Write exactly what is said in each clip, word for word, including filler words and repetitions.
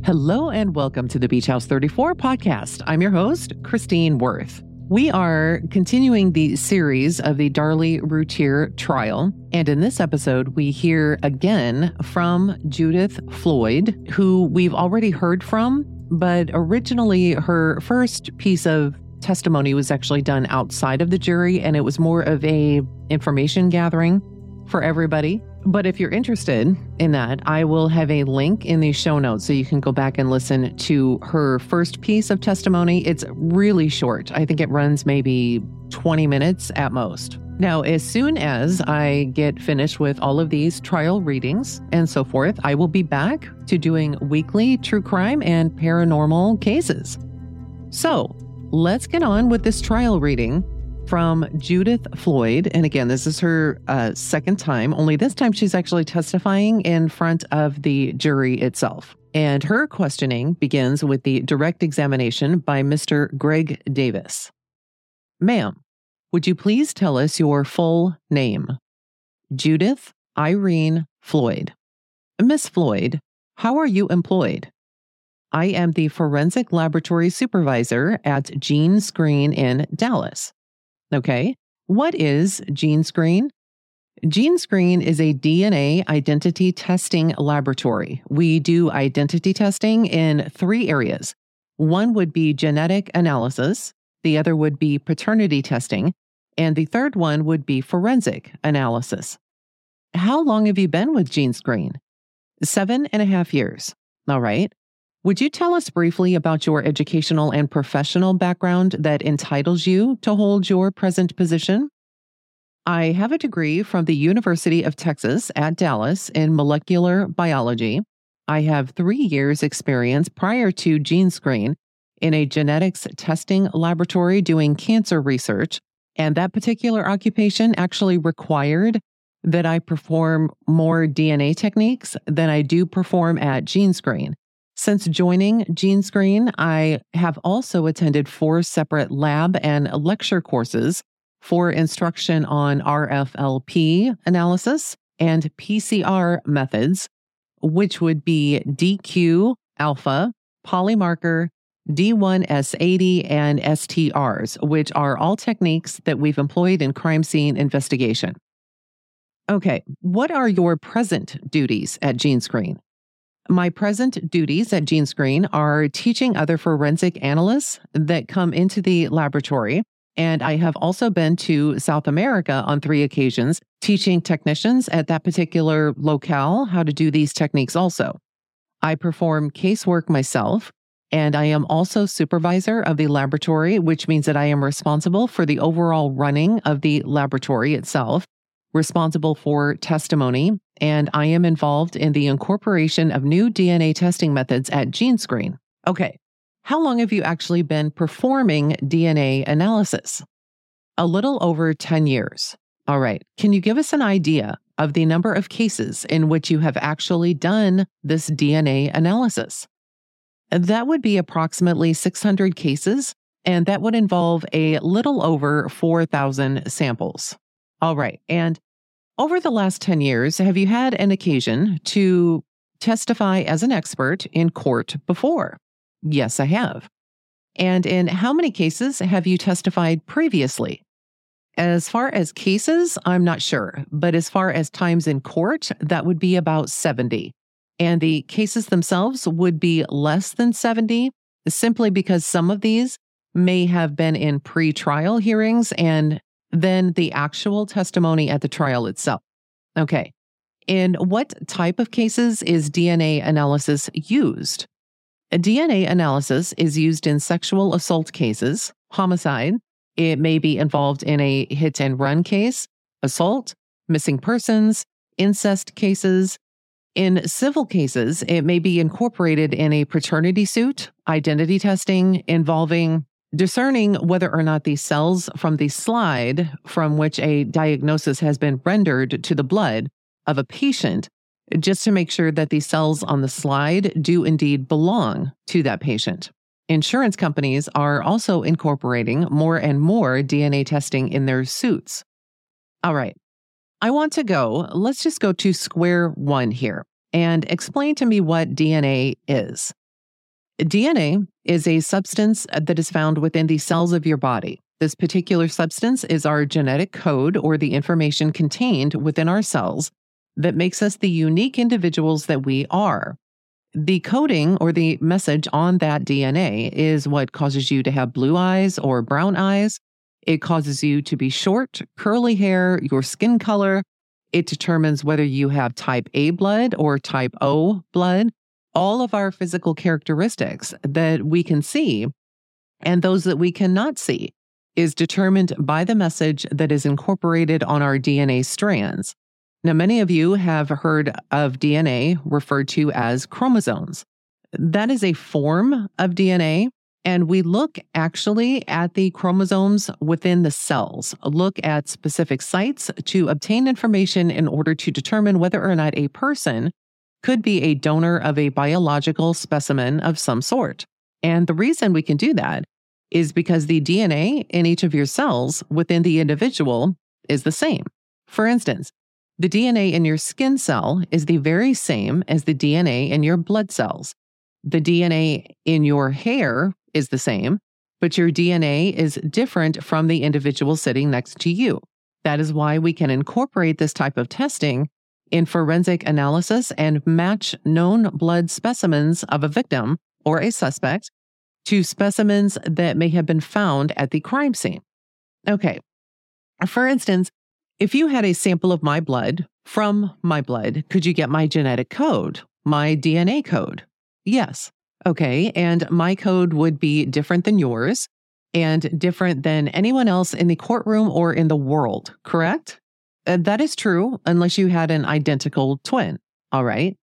Hello and welcome to the Beach House thirty-four podcast. I'm your host, Christine Worth. We are continuing the series of the Darlie Routier trial. And in this episode, we hear again from Judith Floyd, who we've already heard from, but originally her first piece of testimony was actually done outside of the jury, and it was more of a information gathering for everybody. But if you're interested in that, I will have a link in the show notes so you can go back and listen to her first piece of testimony. It's really short. I think it runs maybe twenty minutes at most. Now, as soon as I get finished with all of these trial readings and so forth, I will be back to doing weekly true crime and paranormal cases. So let's get on with this trial reading from Judith Floyd. And again, this is her uh, second time, only this time she's actually testifying in front of the jury itself. And her questioning begins with the direct examination by Mister Greg Davis. Ma'am, would you please tell us your full name? Judith Irene Floyd. Miss Floyd, how are you employed? I am the forensic laboratory supervisor at GeneScreen in Dallas. Okay, what is GeneScreen? GeneScreen is a D N A identity testing laboratory. We do identity testing in three areas. One would be genetic analysis, the other would be paternity testing, and the third one would be forensic analysis. How long have you been with GeneScreen? Seven and a half years. All right. Would you tell us briefly about your educational and professional background that entitles you to hold your present position? I have a degree from the University of Texas at Dallas in molecular biology. I have three years experience prior to GeneScreen in a genetics testing laboratory doing cancer research, and that particular occupation actually required that I perform more D N A techniques than I do perform at GeneScreen. Since joining GeneScreen, I have also attended four separate lab and lecture courses for instruction on R F L P analysis and P C R methods, which would be D Q alpha, polymarker, D one S eighty, and S T Rs, which are all techniques that we've employed in crime scene investigation. Okay, what are your present duties at GeneScreen? My present duties at GeneScreen are teaching other forensic analysts that come into the laboratory, and I have also been to South America on three occasions, teaching technicians at that particular locale how to do these techniques also. I perform casework myself, and I am also supervisor of the laboratory, which means that I am responsible for the overall running of the laboratory itself, responsible for testimony, and I am involved in the incorporation of new D N A testing methods at GeneScreen. Okay, how long have you actually been performing D N A analysis? A little over ten years. All right, can you give us an idea of the number of cases in which you have actually done this D N A analysis? That would be approximately six hundred cases, and that would involve a little over four thousand samples. All right, and over the last ten years, have you had an occasion to testify as an expert in court before? Yes, I have. And in how many cases have you testified previously? As far as cases, I'm not sure, but as far as times in court, that would be about seventy. And the cases themselves would be less than seventy, simply because some of these may have been in pre-trial hearings and then the actual testimony at the trial itself. Okay. In what type of cases is D N A analysis used? A D N A analysis is used in sexual assault cases, homicide. It may be involved in a hit and run case, assault, missing persons, incest cases. In civil cases, it may be incorporated in a paternity suit, identity testing involving discerning whether or not the cells from the slide from which a diagnosis has been rendered to the blood of a patient, just to make sure that the cells on the slide do indeed belong to that patient. Insurance companies are also incorporating more and more D N A testing in their suits. All right. I want to go, let's just go to square one here and explain to me what D N A is. D N A is a substance that is found within the cells of your body. This particular substance is our genetic code, or the information contained within our cells that makes us the unique individuals that we are. The coding or the message on that D N A is what causes you to have blue eyes or brown eyes. It causes you to be short, curly hair, your skin color. It determines whether you have type A blood or type O blood. All of our physical characteristics that we can see and those that we cannot see is determined by the message that is incorporated on our D N A strands. Now, many of you have heard of D N A referred to as chromosomes. That is a form of D N A, and we look actually at the chromosomes within the cells, look at specific sites to obtain information in order to determine whether or not a person could be a donor of a biological specimen of some sort. And the reason we can do that is because the D N A in each of your cells within the individual is the same. For instance, the D N A in your skin cell is the very same as the D N A in your blood cells. The D N A in your hair is the same, but your D N A is different from the individual sitting next to you. That is why we can incorporate this type of testing in forensic analysis and match known blood specimens of a victim or a suspect to specimens that may have been found at the crime scene. Okay, for instance, if you had a sample of my blood from my blood, could you get my genetic code, my D N A code? Yes. Okay, and my code would be different than yours and different than anyone else in the courtroom or in the world, correct? Uh, that is true unless you had an identical twin, all right?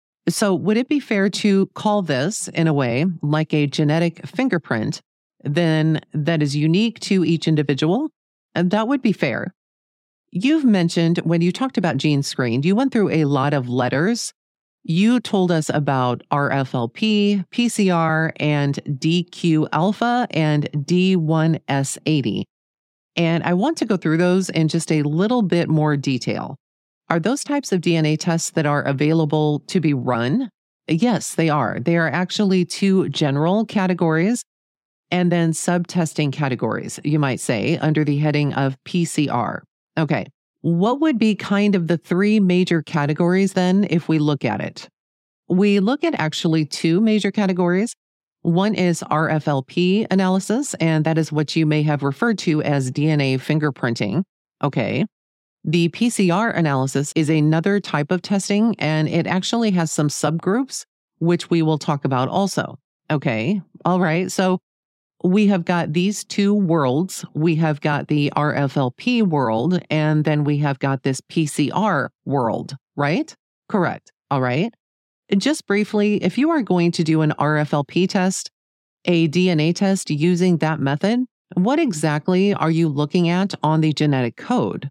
So would it be fair to call this, in a way, like a genetic fingerprint, then that is unique to each individual? And that would be fair. You've mentioned when you talked about gene screen, you went through a lot of letters. You told us about R F L P, P C R, and D Q alpha and D one S eighty. And I want to go through those in just a little bit more detail. Are those types of D N A tests that are available to be run? Yes, they are. They are actually two general categories and then sub-testing categories, you might say, under the heading of P C R. Okay, what would be kind of the three major categories then if we look at it? We look at actually two major categories. One is R F L P analysis, and that is what you may have referred to as D N A fingerprinting. Okay. The P C R analysis is another type of testing, and it actually has some subgroups, which we will talk about also. Okay. All right. So we have got these two worlds. We have got the R F L P world, and then we have got this P C R world, right? Correct. All right. Just briefly, if you are going to do an R F L P test, a D N A test using that method, what exactly are you looking at on the genetic code?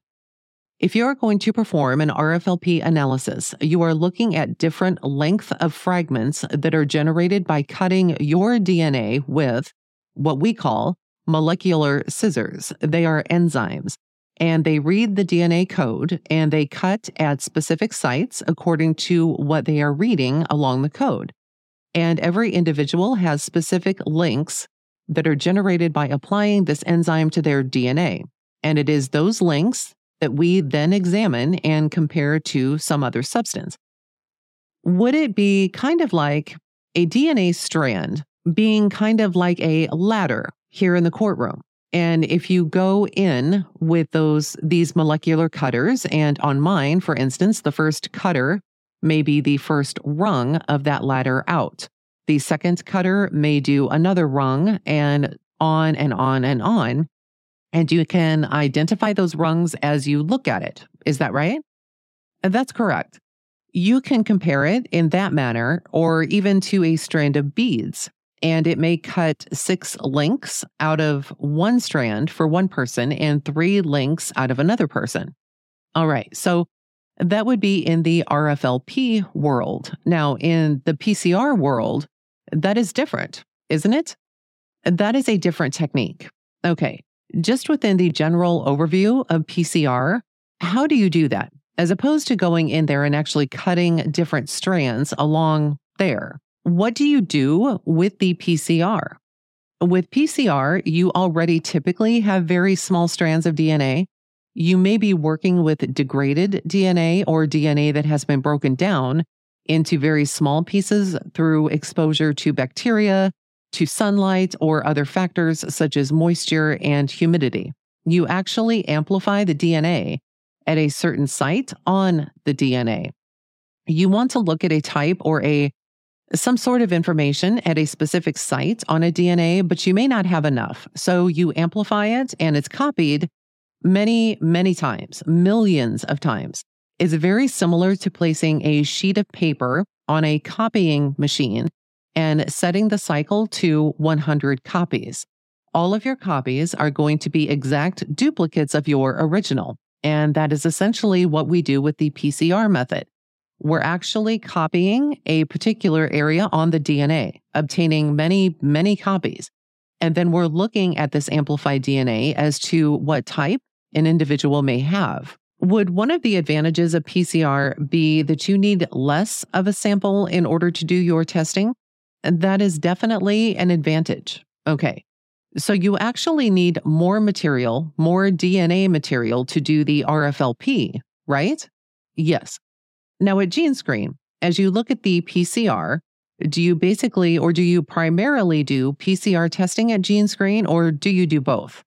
If you are going to perform an R F L P analysis, you are looking at different length of fragments that are generated by cutting your D N A with what we call molecular scissors. They are enzymes. And they read the D N A code and they cut at specific sites according to what they are reading along the code. And every individual has specific links that are generated by applying this enzyme to their D N A. And it is those links that we then examine and compare to some other substance. Would it be kind of like a D N A strand being kind of like a ladder here in the courtroom? And if you go in with those these molecular cutters, and on mine, for instance, the first cutter may be the first rung of that ladder out. The second cutter may do another rung, and on and on and on. And you can identify those rungs as you look at it. Is that right? That's correct. You can compare it in that manner, or even to a strand of beads. And it may cut six links out of one strand for one person and three links out of another person. All right, so that would be in the R F L P world. Now, in the P C R world, that is different, isn't it? That is a different technique. Okay, just within the general overview of P C R, how do you do that? As opposed to going in there and actually cutting different strands along there. What do you do with the P C R? With P C R, you already typically have very small strands of D N A. You may be working with degraded D N A or D N A that has been broken down into very small pieces through exposure to bacteria, to sunlight, or other factors such as moisture and humidity. You actually amplify the D N A at a certain site on the D N A. You want to look at a type or a some sort of information at a specific site on a D N A, but you may not have enough. So you amplify it and it's copied many, many times, millions of times. It's very similar to placing a sheet of paper on a copying machine and setting the cycle to one hundred copies. All of your copies are going to be exact duplicates of your original. And that is essentially what we do with the P C R method. We're actually copying a particular area on the D N A, obtaining many, many copies. And then we're looking at this amplified D N A as to what type an individual may have. Would one of the advantages of P C R be that you need less of a sample in order to do your testing? And that is definitely an advantage. Okay. So you actually need more material, more D N A material to do the R F L P, right? Yes. Now at GeneScreen, as you look at the P C R, do you basically, or do you primarily do P C R testing at GeneScreen, or do you do both?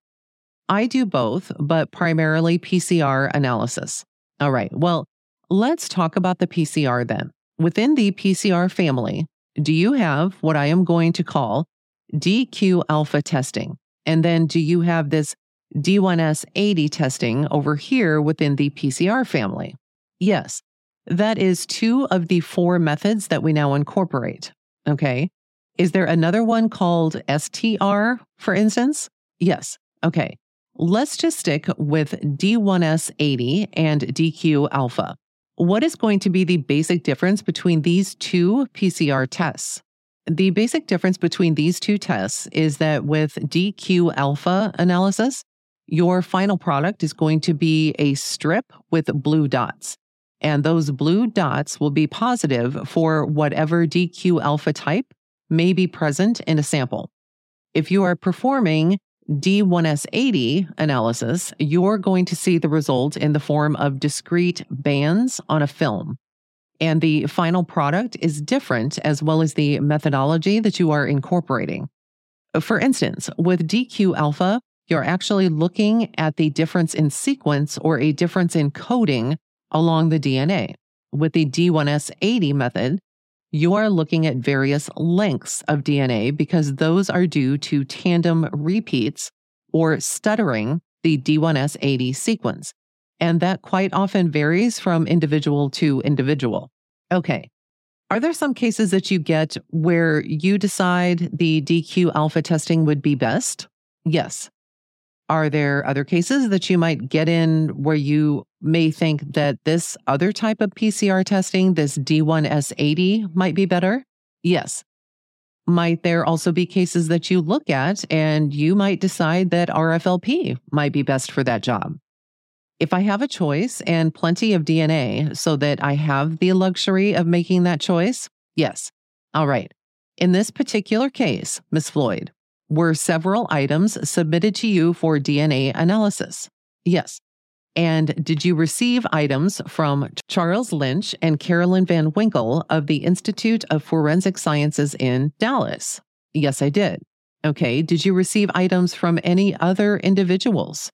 I do both, but primarily P C R analysis. All right, well, let's talk about the P C R then. Within the P C R family, do you have what I am going to call D Q alpha testing? And then do you have this D one S eighty testing over here within the P C R family? Yes, that is two of the four methods that we now incorporate. Okay. Is there another one called S T R, for instance? Yes. Okay. Let's just stick with D one S eighty and D Q alpha. What is going to be the basic difference between these two P C R tests? The basic difference between these two tests is that with D Q alpha analysis, your final product is going to be a strip with blue dots. And those blue dots will be positive for whatever D Q alpha type may be present in a sample. If you are performing D one S eighty analysis, you're going to see the result in the form of discrete bands on a film. And the final product is different, as well as the methodology that you are incorporating. For instance, with D Q alpha, you're actually looking at the difference in sequence or a difference in coding along the D N A. With the D one S eighty method, you are looking at various lengths of D N A because those are due to tandem repeats or stuttering the D one S eighty sequence. And that quite often varies from individual to individual. Okay. Are there some cases that you get where you decide the D Q alpha testing would be best? Yes. Are there other cases that you might get in where you may think that this other type of P C R testing, this D one S eighty, might be better? Yes. Might there also be cases that you look at and you might decide that R F L P might be best for that job? If I have a choice and plenty of D N A so that I have the luxury of making that choice, yes. All right. In this particular case, Miz Floyd, were several items submitted to you for D N A analysis? Yes. And did you receive items from Charles Lynch and Carolyn Van Winkle of the Institute of Forensic Sciences in Dallas? Yes, I did. Okay. Did you receive items from any other individuals?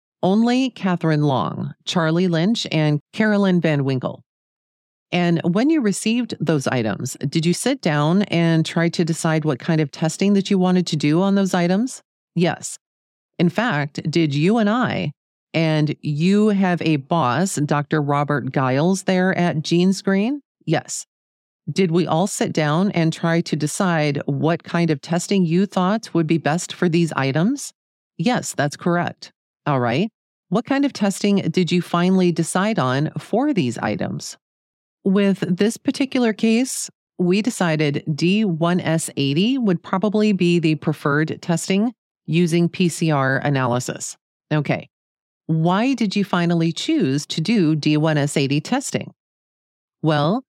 Only Catherine Long, Charlie Lynch, and Carolyn Van Winkle. And when you received those items, did you sit down and try to decide what kind of testing that you wanted to do on those items? Yes. In fact, did you and I, and you have a boss, Doctor Robert Giles, there at GeneScreen? Yes. Did we all sit down and try to decide what kind of testing you thought would be best for these items? Yes, that's correct. All right. What kind of testing did you finally decide on for these items? With this particular case, we decided D one S eighty would probably be the preferred testing using P C R analysis. Okay. Why did you finally choose to do D one S eighty testing? Well,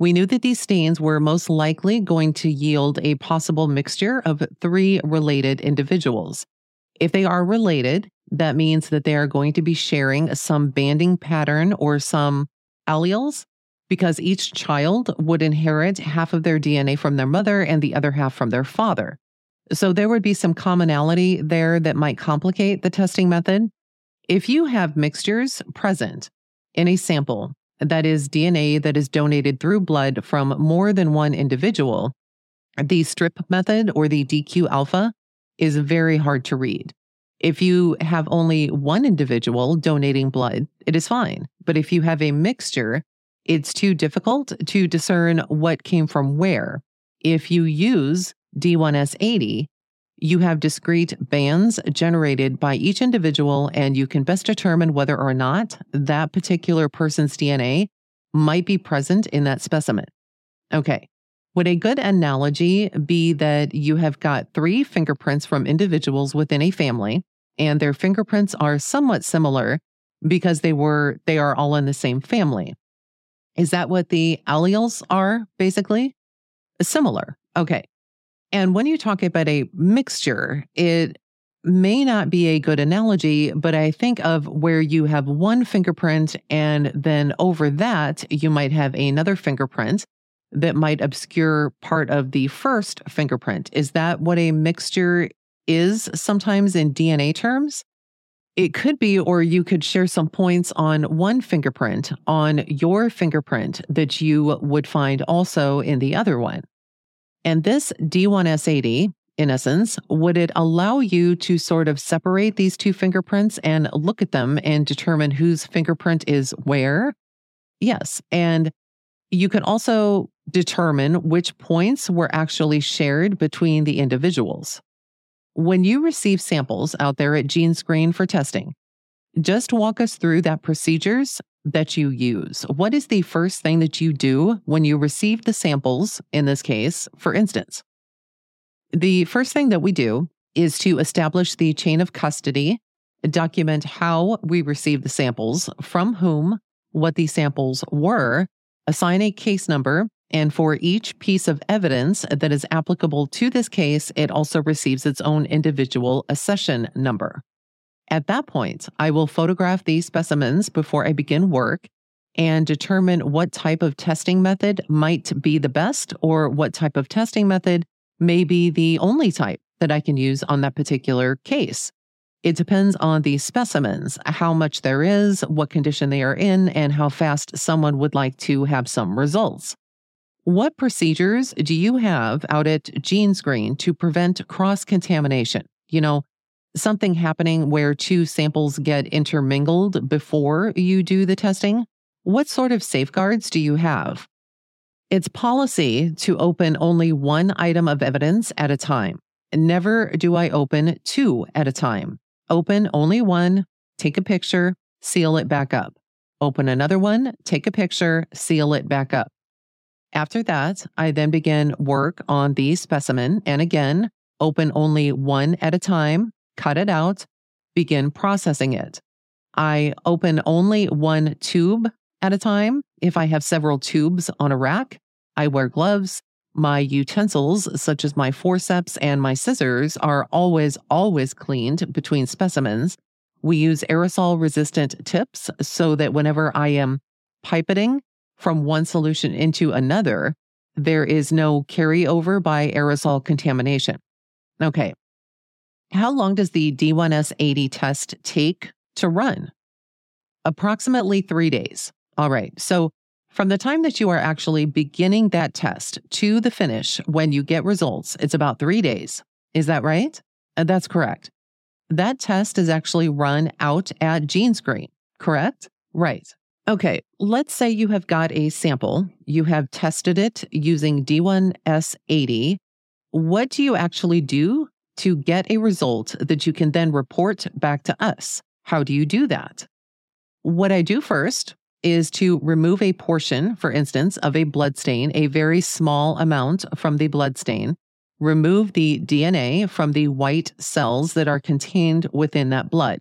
We knew that these stains were most likely going to yield a possible mixture of three related individuals. If they are related, that means that they are going to be sharing some banding pattern or some alleles, because each child would inherit half of their D N A from their mother and the other half from their father. So there would be some commonality there that might complicate the testing method. If you have mixtures present in a sample, that is D N A that is donated through blood from more than one individual, the strip method or the D Q alpha is very hard to read. If you have only one individual donating blood, it is fine. But if you have a mixture, it's too difficult to discern what came from where. If you use D one S eighty, you have discrete bands generated by each individual, and you can best determine whether or not that particular person's D N A might be present in that specimen. Okay. Would a good analogy be that you have got three fingerprints from individuals within a family, and their fingerprints are somewhat similar because they were they are all in the same family? Is that what the alleles are, basically? Similar. Okay. And when you talk about a mixture, it may not be a good analogy, but I think of where you have one fingerprint and then over that, you might have another fingerprint that might obscure part of the first fingerprint. Is that what a mixture is sometimes in D N A terms? It could be, or you could share some points on one fingerprint on your fingerprint that you would find also in the other one. And this D one S eighty, in essence, would it allow you to sort of separate these two fingerprints and look at them and determine whose fingerprint is where? Yes. And you can also determine which points were actually shared between the individuals. When you receive samples out there at GeneScreen for testing, just walk us through that procedures that you use. What is the first thing that you do when you receive the samples, in this case, for instance? The first thing that we do is to establish the chain of custody, document how we received the samples, from whom, what these samples were, assign a case number, and for each piece of evidence that is applicable to this case, it also receives its own individual accession number. At that point, I will photograph these specimens before I begin work and determine what type of testing method might be the best, or what type of testing method may be the only type that I can use on that particular case. It depends on the specimens, how much there is, what condition they are in, and how fast someone would like to have some results. What procedures do you have out at GeneScreen to prevent cross-contamination? You know, something happening where two samples get intermingled before you do the testing? What sort of safeguards do you have? It's policy to open only one item of evidence at a time. Never do I open two at a time. Open only one, take a picture, seal it back up. Open another one, take a picture, seal it back up. After that, I then begin work on the specimen, and again, open only one at a time, cut it out, begin processing it. I open only one tube at a time. If I have several tubes on a rack, I wear gloves. My utensils, such as my forceps and my scissors, are always, always cleaned between specimens. We use aerosol-resistant tips so that whenever I am pipetting from one solution into another, there is no carryover by aerosol contamination. Okay. How long does the D one S eighty test take to run? Approximately three days. All right. So from the time that you are actually beginning that test to the finish, when you get results, it's about three days. Is that right? Uh, That's correct. That test is actually run out at GeneScreen, correct? Right. Okay, let's say you have got a sample, you have tested it using D one S eighty. What do you actually do to get a result that you can then report back to us? How do you do that? What I do first is to remove a portion, for instance, of a blood stain, a very small amount from the blood stain, remove the D N A from the white cells that are contained within that blood.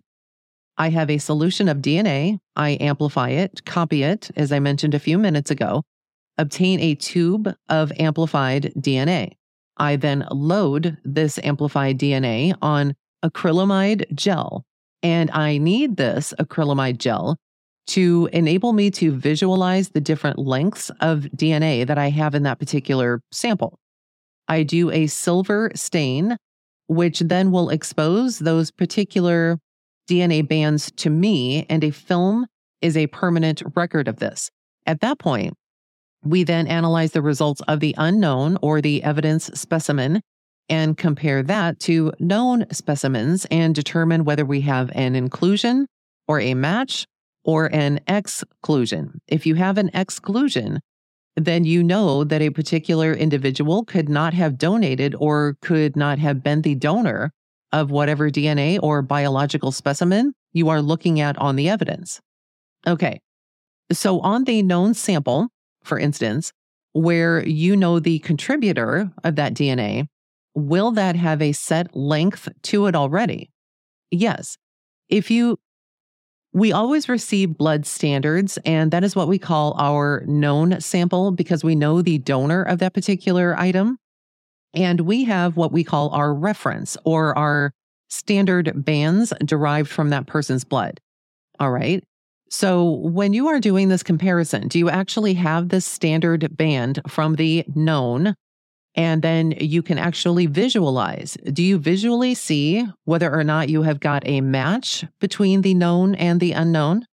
I have a solution of D N A. I amplify it, copy it, as I mentioned a few minutes ago, obtain a tube of amplified D N A. I then load this amplified D N A on acrylamide gel, and I need this acrylamide gel to enable me to visualize the different lengths of D N A that I have in that particular sample. I do a silver stain, which then will expose those particular D N A bands to me, and a film is a permanent record of this. At that point, we then analyze the results of the unknown or the evidence specimen and compare that to known specimens and determine whether we have an inclusion or a match or an exclusion. If you have an exclusion, then you know that a particular individual could not have donated or could not have been the donor of whatever D N A or biological specimen you are looking at on the evidence. Okay, so on the known sample, for instance, where you know the contributor of that D N A, will that have a set length to it already? Yes. If you We always receive blood standards, and that is what we call our known sample because we know the donor of that particular item. And we have what we call our reference or our standard bands derived from that person's blood. All right. So when you are doing this comparison, do you actually have this standard band from the known? And then you can actually visualize. Do you visually see whether or not you have got a match between the known and the unknown?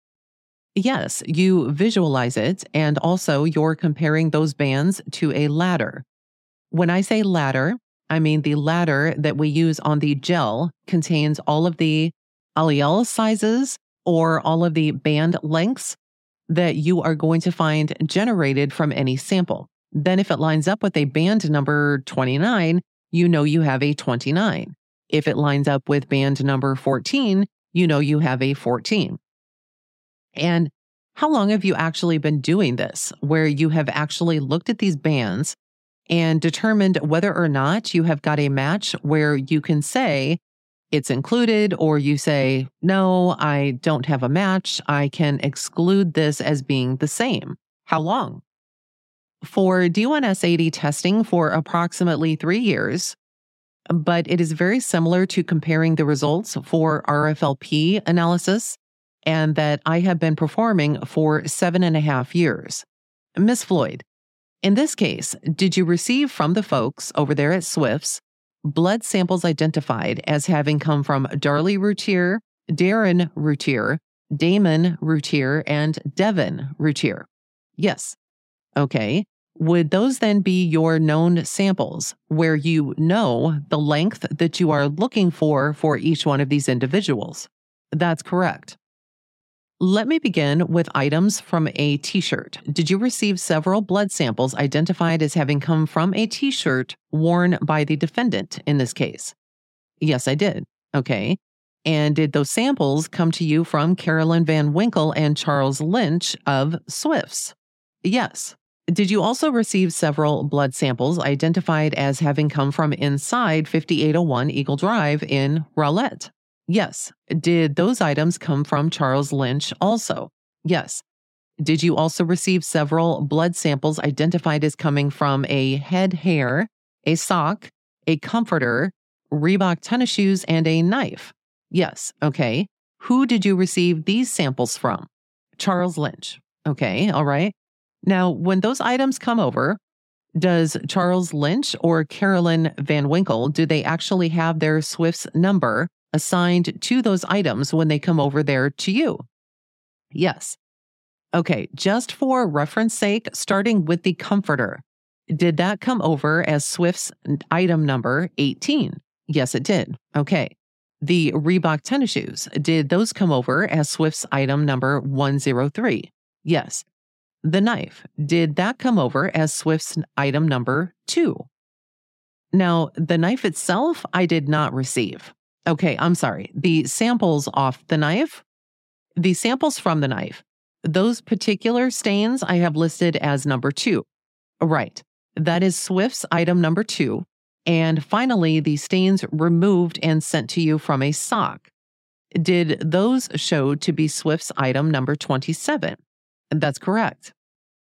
Yes, you visualize it, and also you're comparing those bands to a ladder. When I say ladder, I mean the ladder that we use on the gel contains all of the allele sizes or all of the band lengths that you are going to find generated from any sample. Then if it lines up with a band number twenty-nine, you know you have a twenty-nine. If it lines up with band number fourteen, you know you have a fourteen. And how long have you actually been doing this, where you have actually looked at these bands and determined whether or not you have got a match where you can say it's included, or you say, no, I don't have a match. I can exclude this as being the same. How long? For D one S eighty testing for approximately three years, but it is very similar to comparing the results for R F L P analysis, and that I have been performing for seven and a half years. Miz Floyd, in this case, did you receive from the folks over there at Swifts blood samples identified as having come from Darlie Routier, Darren Routier, Damon Routier, and Devin Routier? Yes. Okay. Would those then be your known samples where you know the length that you are looking for for each one of these individuals? That's correct. Let me begin with items from a t-shirt. Did you receive several blood samples identified as having come from a t-shirt worn by the defendant in this case? Yes, I did. Okay. And did those samples come to you from Carolyn Van Winkle and Charles Lynch of Swifts? Yes. Did you also receive several blood samples identified as having come from inside fifty-eight oh one Eagle Drive in Rowlett? Yes. Did those items come from Charles Lynch also? Yes. Did you also receive several blood samples identified as coming from a head hair, a sock, a comforter, Reebok tennis shoes, and a knife? Yes. Okay. Who did you receive these samples from? Charles Lynch. Okay. All right. Now, when those items come over, does Charles Lynch or Carolyn Van Winkle, do they actually have their Swifts number assigned to those items when they come over there to you? Yes. Okay, just for reference sake, starting with the comforter, did that come over as Swifts item number eighteen? Yes, it did. Okay. The Reebok tennis shoes, did those come over as Swifts item number one oh three? Yes. The knife, did that come over as Swifts item number two? Now, the knife itself, I did not receive. Okay, I'm sorry. The samples off the knife, the samples from the knife, those particular stains I have listed as number two. Right. That is Swifts item number two. And finally, the stains removed and sent to you from a sock. Did those show to be Swifts item number twenty-seven? That's correct.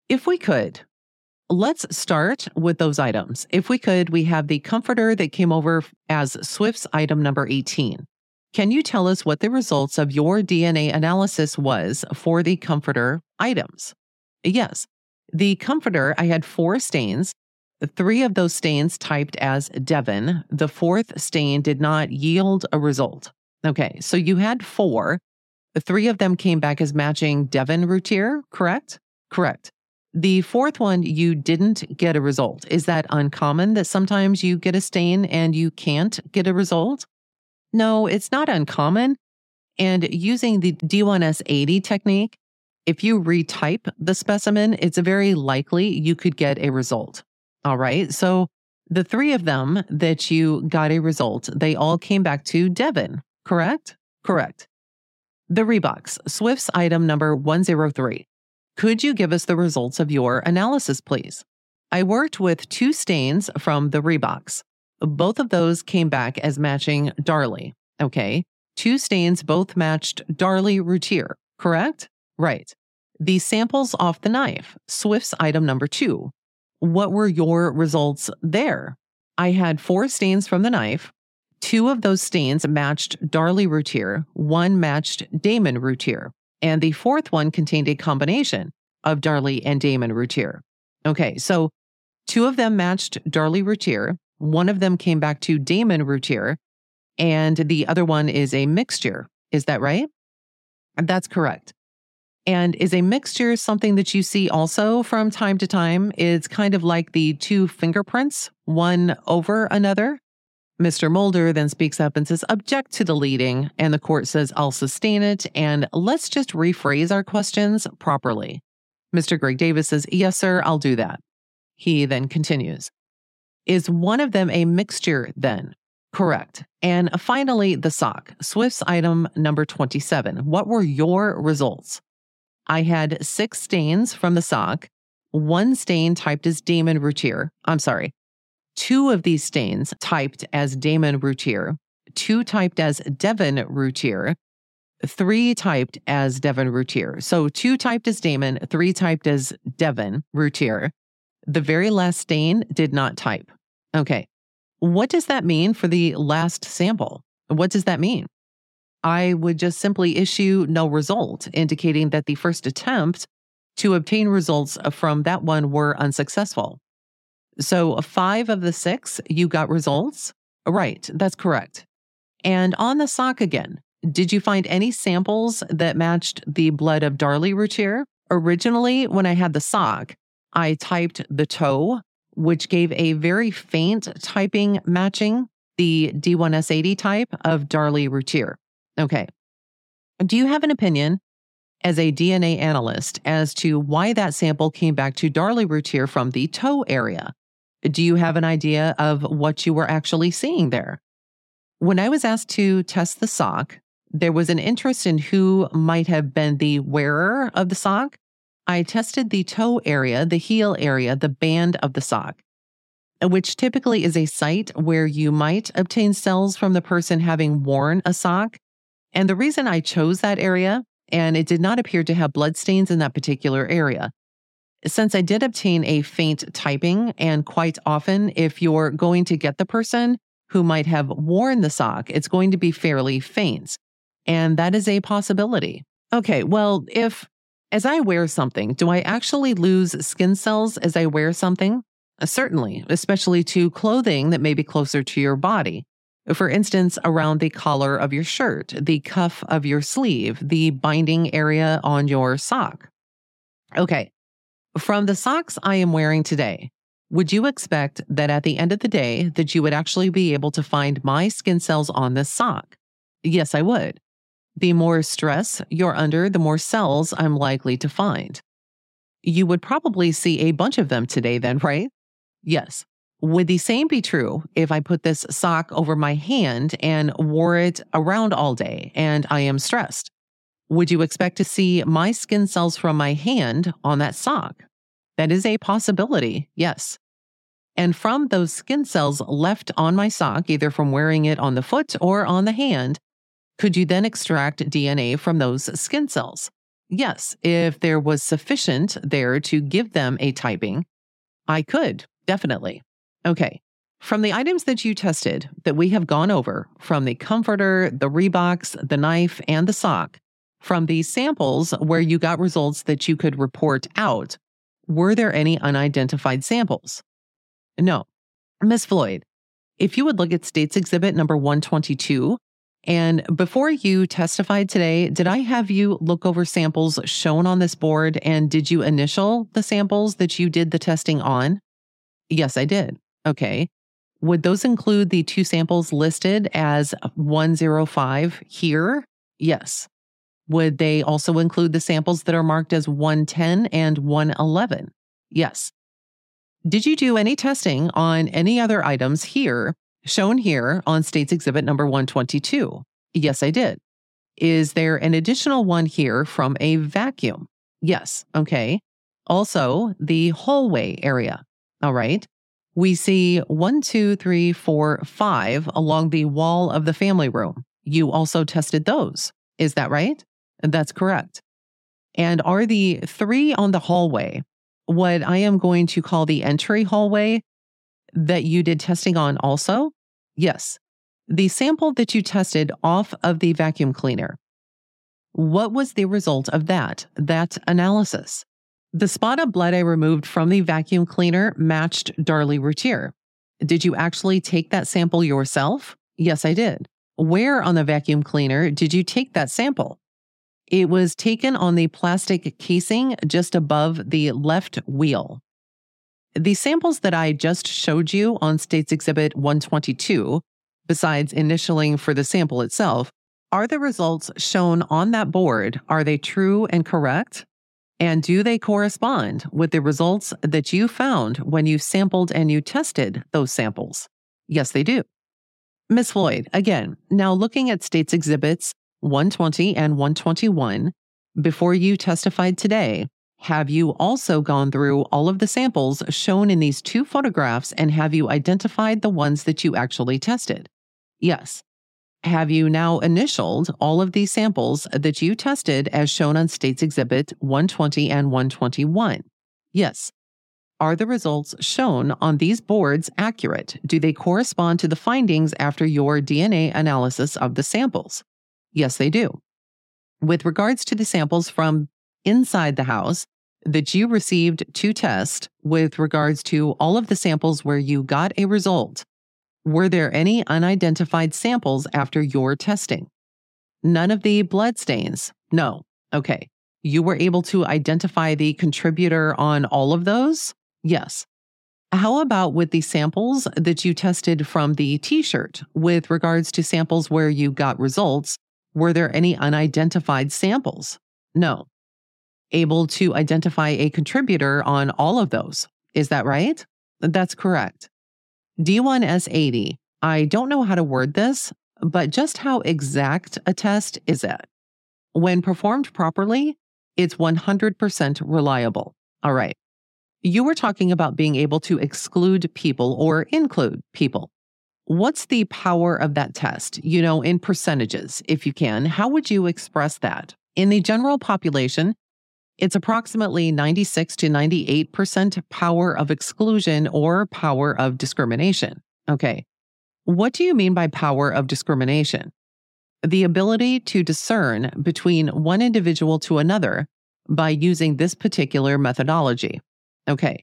If we could, let's start with those items. If we could, we have the comforter that came over as Swift's item number eighteen. Can you tell us what the results of your D N A analysis was for the comforter items? Yes, the comforter, I had four stains. Three of those stains typed as Devon. The fourth stain did not yield a result. Okay, so you had four. Three of them came back as matching Devon Routier, correct? Correct. The fourth one, you didn't get a result. Is that uncommon that sometimes you get a stain and you can't get a result? No, it's not uncommon. And using the D one S eighty technique, if you retype the specimen, it's very likely you could get a result. All right. So the three of them that you got a result, they all came back to Devon, correct? Correct. The Reeboks, Swift's item number one oh three. Could you give us the results of your analysis, please? I worked with two stains from the Reeboks. Both of those came back as matching Darley. Okay. Two stains both matched Darley Routier, correct? Right. The samples off the knife, Swift's item number two. What were your results there? I had four stains from the knife. Two of those stains matched Darley Routier. One matched Damon Routier. And the fourth one contained a combination of Darley and Damon Routier. Okay, so two of them matched Darley Routier. One of them came back to Damon Routier. And the other one is a mixture. Is that right? That's correct. And is a mixture something that you see also from time to time? It's kind of like the two fingerprints, one over another. Mister Mulder then speaks up and says, object to deleting. And the court says, I'll sustain it. And let's just rephrase our questions properly. Mister Greg Davis says, yes, sir, I'll do that. He then continues. Is one of them a mixture then? Correct. And finally, the sock, Swift's item number twenty-seven. What were your results? I had six stains from the sock. One stain typed as Damon Routier. I'm sorry. Two of these stains typed as Damon Routier. Two typed as Devon Routier. Three typed as Devon Routier. So two typed as Damon, three typed as Devon Routier. The very last stain did not type. Okay. What does that mean for the last sample? What does that mean? I would just simply issue no result, indicating that the first attempt to obtain results from that one were unsuccessful. So five of the six, you got results? Right, that's correct. And on the sock again, did you find any samples that matched the blood of Darley Routier? Originally, when I had the sock, I typed the toe, which gave a very faint typing matching the D one S eighty type of Darley Routier. Okay. Do you have an opinion as a D N A analyst as to why that sample came back to Darley Routier from the toe area? Do you have an idea of what you were actually seeing there? When I was asked to test the sock, there was an interest in who might have been the wearer of the sock. I tested the toe area, the heel area, the band of the sock, which typically is a site where you might obtain cells from the person having worn a sock. And the reason I chose that area, and it did not appear to have bloodstains in that particular area, since I did obtain a faint typing, and quite often, if you're going to get the person who might have worn the sock, it's going to be fairly faint. And that is a possibility. Okay, well, if as I wear something, do I actually lose skin cells as I wear something? Uh, certainly, especially to clothing that may be closer to your body. For instance, around the collar of your shirt, the cuff of your sleeve, the binding area on your sock. Okay, from the socks I am wearing today, would you expect that at the end of the day that you would actually be able to find my skin cells on this sock? Yes, I would. The more stress you're under, the more cells I'm likely to find. You would probably see a bunch of them today then, right? Yes. Would the same be true if I put this sock over my hand and wore it around all day and I am stressed? Would you expect to see my skin cells from my hand on that sock? That is a possibility, yes. And from those skin cells left on my sock, either from wearing it on the foot or on the hand, could you then extract D N A from those skin cells? Yes, if there was sufficient there to give them a typing, I could, definitely. Okay. From the items that you tested that we have gone over, from the comforter, the Reeboks, the knife, and the sock, from the samples where you got results that you could report out, were there any unidentified samples? No. Miss Floyd, if you would look at State's Exhibit number one twenty-two, and before you testified today, did I have you look over samples shown on this board, and did you initial the samples that you did the testing on? Yes, I did. Okay. Would those include the two samples listed as one oh five here? Yes. Would they also include the samples that are marked as one ten and one eleven? Yes. Did you do any testing on any other items here, shown here on State's Exhibit number one twenty-two? Yes, I did. Is there an additional one here from a vacuum? Yes. Okay. Also, the hallway area. All right. We see one, two, three, four, five along the wall of the family room. You also tested those. Is that right? That's correct. And are the three on the hallway what I am going to call the entry hallway that you did testing on also? Yes. The sample that you tested off of the vacuum cleaner, what was the result of that, that analysis? The spot of blood I removed from the vacuum cleaner matched Darlie Routier. Did you actually take that sample yourself? Yes, I did. Where on the vacuum cleaner did you take that sample? It was taken on the plastic casing just above the left wheel. The samples that I just showed you on State's Exhibit one twenty-two, besides initialing for the sample itself, are the results shown on that board, are they true and correct? And do they correspond with the results that you found when you sampled and you tested those samples? Yes, they do. Miz Floyd, again, now looking at State's Exhibits one twenty and one twenty-one, before you testified today, have you also gone through all of the samples shown in these two photographs and have you identified the ones that you actually tested? Yes. Have you now initialed all of these samples that you tested as shown on State's Exhibit one twenty and one twenty-one? Yes. Are the results shown on these boards accurate? Do they correspond to the findings after your D N A analysis of the samples? Yes, they do. With regards to the samples from inside the house that you received to test, with regards to all of the samples where you got a result, were there any unidentified samples after your testing? None of the blood stains? No. Okay. You were able to identify the contributor on all of those? Yes. How about with the samples that you tested from the t-shirt? With regards to samples where you got results, were there any unidentified samples? No. Able to identify a contributor on all of those. Is that right? That's correct. D one S eighty. I don't know how to word this, but just how exact a test is it? When performed properly, it's one hundred percent reliable. All right. You were talking about being able to exclude people or include people. What's the power of that test? You know, in percentages, if you can, how would you express that? In the general population, it's approximately ninety-six to ninety-eight percent power of exclusion or power of discrimination. Okay. What do you mean by power of discrimination? The ability to discern between one individual to another by using this particular methodology. Okay.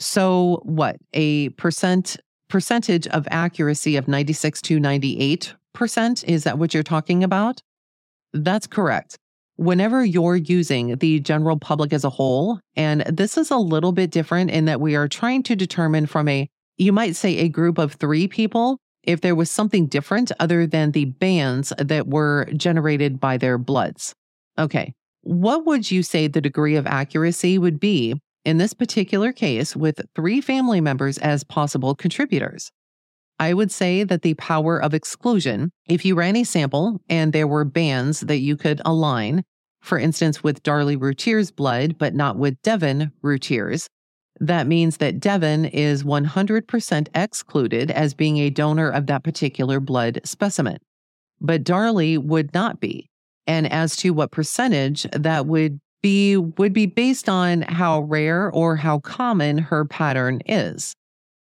So what? A percent percentage of accuracy of ninety-six to ninety-eight percent? Is that what you're talking about? That's correct. Whenever you're using the general public as a whole, and this is a little bit different in that we are trying to determine from a, you might say a group of three people, if there was something different other than the bands that were generated by their bloods. Okay. What would you say the degree of accuracy would be in this particular case with three family members as possible contributors? I would say that the power of exclusion, if you ran a sample and there were bands that you could align, for instance, with Darlie Routier's blood, but not with Devin Routier's, that means that Devin is one hundred percent excluded as being a donor of that particular blood specimen. But Darlie would not be. And as to what percentage that would be would be based on how rare or how common her pattern is.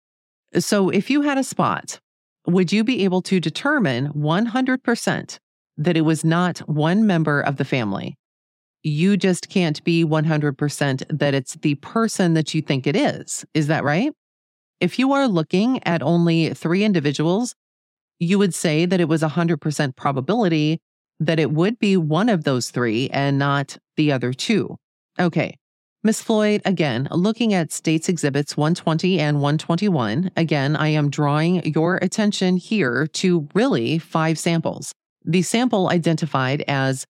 So if you had a spot, would you be able to determine one hundred percent that it was not one member of the family? You just can't be one hundred percent that it's the person that you think it is. Is that right? If you are looking at only three individuals, you would say that it was a one hundred percent probability that it would be one of those three and not the other two. Okay. Miz Floyd, again, looking at States Exhibits one twenty and one twenty-one, again, I am drawing your attention here to really five samples. The sample identified as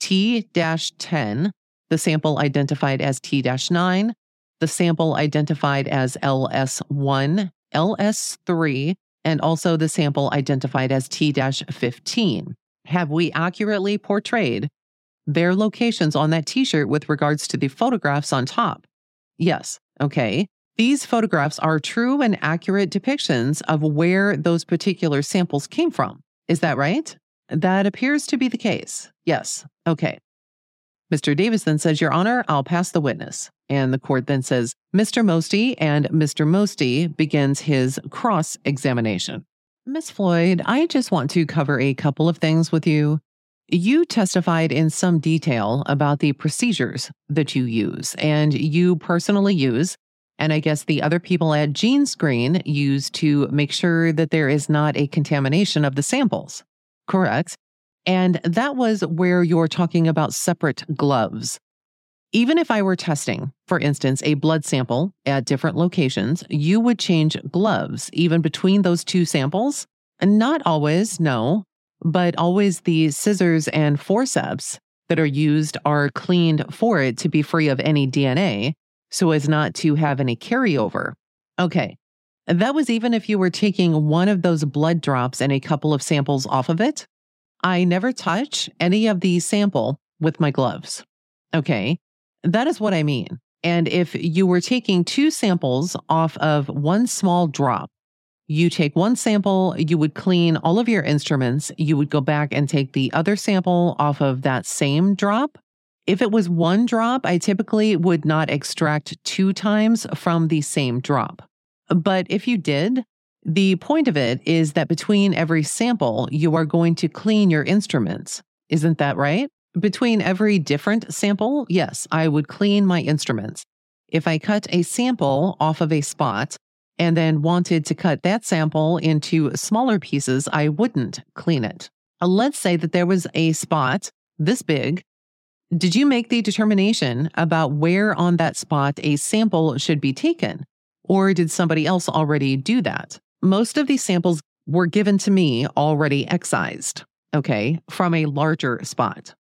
T ten, the sample identified as T nine, the sample identified as L S one, L S three, and also the sample identified as T fifteen. Have we accurately portrayed their locations on that t-shirt with regards to the photographs on top? Yes. Okay. These photographs are true and accurate depictions of where those particular samples came from. Is that right? That appears to be the case. Yes. Okay. Mister Davis then says, Your Honor, I'll pass the witness. And the court then says, Mister Mosty, and Mister Mosty begins his cross-examination. Miz Floyd, I just want to cover a couple of things with you. You testified in some detail about the procedures that you use and you personally use, and I guess the other people at GeneScreen use to make sure that there is not a contamination of the samples. Correct? And that was where you're talking about separate gloves. Even if I were testing, for instance, a blood sample at different locations, you would change gloves even between those two samples. And not always, no, but always the scissors and forceps that are used are cleaned for it to be free of any D N A so as not to have any carryover. Okay. That was even if you were taking one of those blood drops and a couple of samples off of it. I never touch any of the sample with my gloves. Okay. That is what I mean. And if you were taking two samples off of one small drop, you take one sample, you would clean all of your instruments, you would go back and take the other sample off of that same drop. If it was one drop, I typically would not extract two times from the same drop. But if you did, the point of it is that between every sample, you are going to clean your instruments. Isn't that right? Between every different sample, yes, I would clean my instruments. If I cut a sample off of a spot and then wanted to cut that sample into smaller pieces, I wouldn't clean it. Uh, let's say that there was a spot this big. Did you make the determination about where on that spot a sample should be taken? Or did somebody else already do that? Most of these samples were given to me already excised, okay, from a larger spot.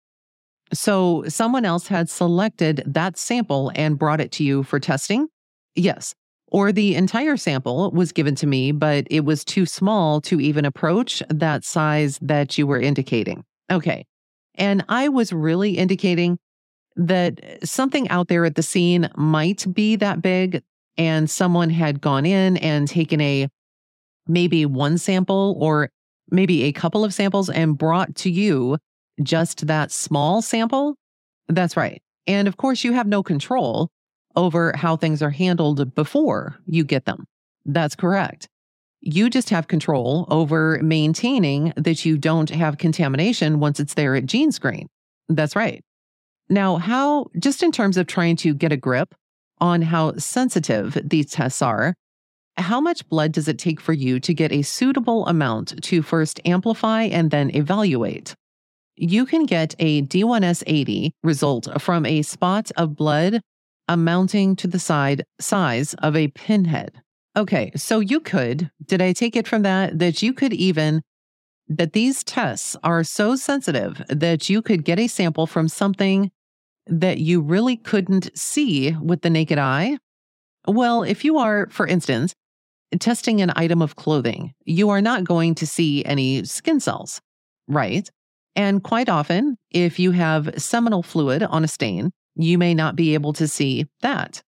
So someone else had selected that sample and brought it to you for testing? Yes. Or the entire sample was given to me, but it was too small to even approach that size that you were indicating. Okay. And I was really indicating that something out there at the scene might be that big, and someone had gone in and taken a maybe one sample or maybe a couple of samples and brought to you just that small sample. That's right. And of course, you have no control over how things are handled before you get them. That's correct. You just have control over maintaining that you don't have contamination once it's there at GeneScreen. That's right. Now, how, just in terms of trying to get a grip on how sensitive these tests are, how much blood does it take for you to get a suitable amount to first amplify and then evaluate? You can get a D one S eighty result from a spot of blood amounting to the side size of a pinhead. Okay, so you could, did I take it from that, that you could even, that these tests are so sensitive that you could get a sample from something that you really couldn't see with the naked eye? Well, if you are, for instance, testing an item of clothing, you are not going to see any skin cells, right? And quite often, if you have seminal fluid on a stain, you may not be able to see that.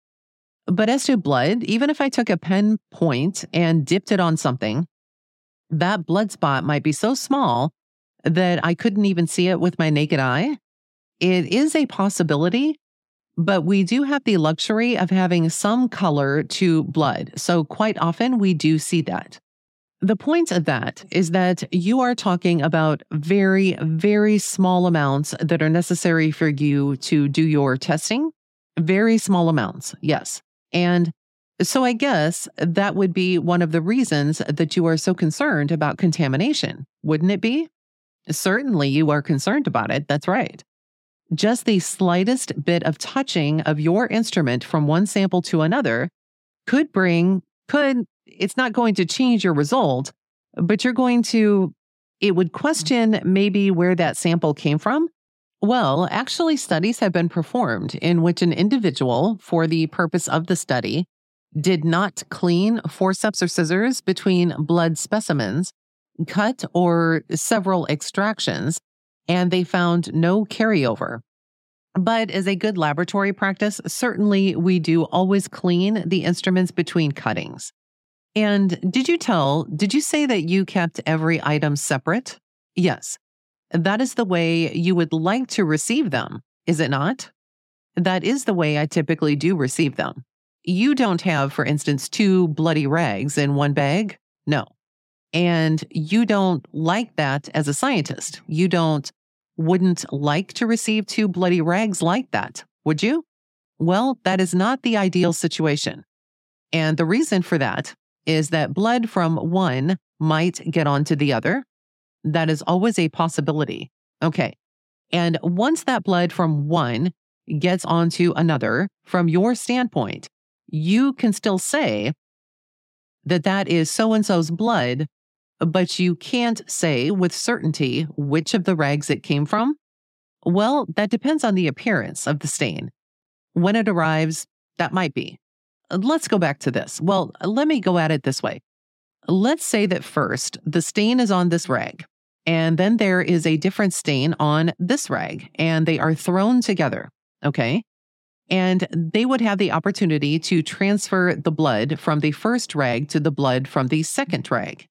But as to blood, even if I took a pen point and dipped it on something, that blood spot might be so small that I couldn't even see it with my naked eye. it is a possibility, but we do have the luxury of having some color to blood. So quite often we do see that. The point of that is that you are talking about very, very small amounts that are necessary for you to do your testing. Very small amounts, yes. And so I guess that would be one of the reasons that you are so concerned about contamination, wouldn't it be? Certainly you are concerned about it. That's right. Just the slightest bit of touching of your instrument from one sample to another could bring, could, it's not going to change your result, but you're going to, it would question maybe where that sample came from. Well, actually, studies have been performed in which an individual, for the purpose of the study, did not clean forceps or scissors between blood specimens, cut or several extractions, and they found no carryover. But as a good laboratory practice, certainly we do always clean the instruments between cuttings. And did you tell, did you say that you kept every item separate? Yes. That is the way you would like to receive them, is it not? That is the way I typically do receive them. You don't have, for instance, two bloody rags in one bag? No. And you don't like that as a scientist. You don't, wouldn't like to receive two bloody rags like that, would you? Well, that is not the ideal situation. And the reason for that is that blood from one might get onto the other. That is always a possibility. Okay. And once that blood from one gets onto another, from your standpoint, you can still say that that is so-and-so's blood, but you can't say with certainty which of the rags it came from. Well, that depends on the appearance of the stain. When it arrives, that might be. Let's go back to this. Well, let me go at it this way. Let's say that first, the stain is on this rag, and then there is a different stain on this rag, and they are thrown together, okay? And they would have the opportunity to transfer the blood from the first rag to the blood from the second rag.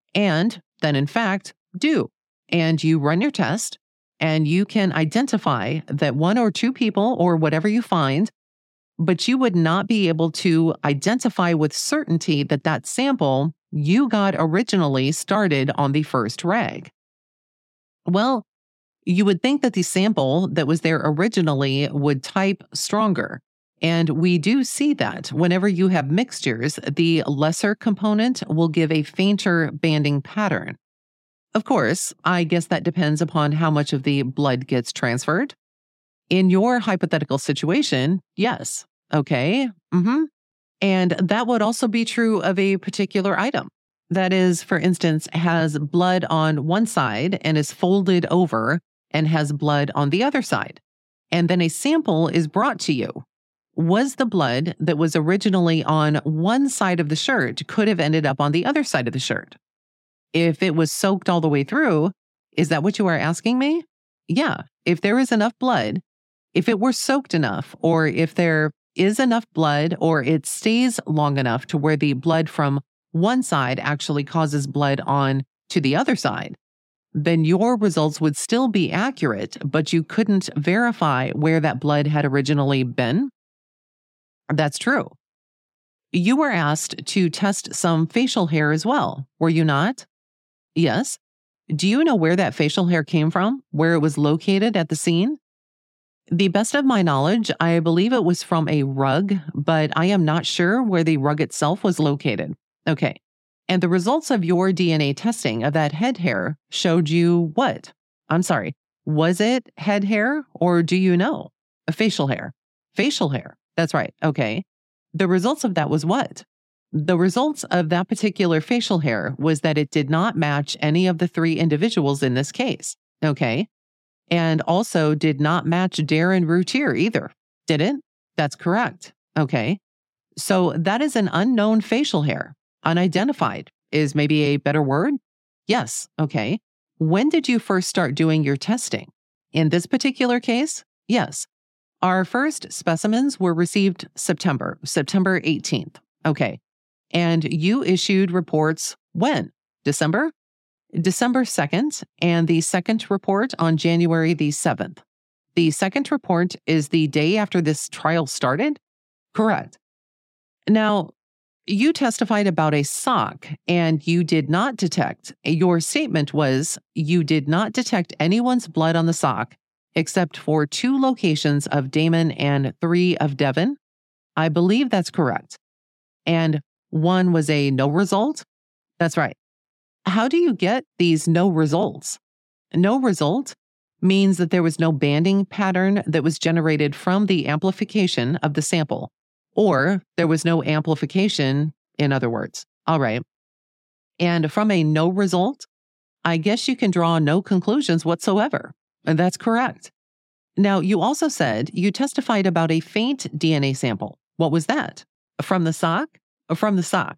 And then, in fact, do. And you run your test, and you can identify that one or two people or whatever you find, but you would not be able to identify with certainty that that sample you got originally started on the first rag. Well, you would think that the sample that was there originally would type stronger. And we do see that whenever you have mixtures, the lesser component will give a fainter banding pattern. Of course, I guess that depends upon how much of the blood gets transferred. In your hypothetical situation, yes. Okay. Mm-hmm. And that would also be true of a particular item. That is, for instance, has blood on one side and is folded over and has blood on the other side. And then a sample is brought to you. Was the blood that was originally on one side of the shirt could have ended up on the other side of the shirt? If it was soaked all the way through, is that what you are asking me? Yeah. If there is enough blood, if it were soaked enough, or if there is enough blood, or it stays long enough to where the blood from one side actually causes blood on to the other side, then your results would still be accurate, but you couldn't verify where that blood had originally been. That's true. You were asked to test some facial hair as well, were you not? Yes. Do you know where that facial hair came from, where it was located at the scene? The best of my knowledge, I believe it was from a rug, but I am not sure where the rug itself was located. Okay. And the results of your D N A testing of that head hair showed you what? I'm sorry. Was it head hair, or do you know? A facial hair. Facial hair. That's right. Okay. The results of that was what? The results of that particular facial hair was that it did not match any of the three individuals in this case. Okay. And also did not match Darren Routier either. Did it? That's correct. Okay. So that is an unknown facial hair. Unidentified is maybe a better word? Yes. Okay. When did you first start doing your testing? In this particular case? Yes. Our first specimens were received September, September eighteenth. Okay. And you issued reports when? December? December second, and the second report on January the seventh. The second report is the day after this trial started? Correct. Now, you testified about a sock and you did not detect, your statement was you did not detect anyone's blood on the sock except for two locations of Damon and three of Devin. I believe that's correct. And one was a no result? That's right. How do you get these no results? No result means that there was no banding pattern that was generated from the amplification of the sample, or there was no amplification, in other words. All right. And from a no result, I guess you can draw no conclusions whatsoever. And that's correct. Now, you also said you testified about a faint D N A sample. What was that? From the sock? From the sock.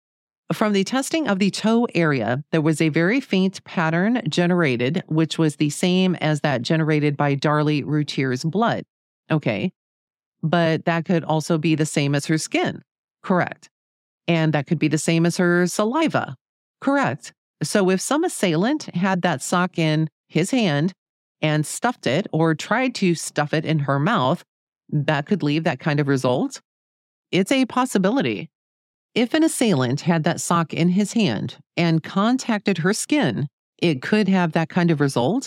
From the testing of the toe area, there was a very faint pattern generated, which was the same as that generated by Darlie Routier's blood. Okay. But that could also be the same as her skin. Correct. And that could be the same as her saliva. Correct. So if some assailant had that sock in his hand and stuffed it or tried to stuff it in her mouth, that could leave that kind of result. It's a possibility. If an assailant had that sock in his hand and contacted her skin, it could have that kind of result.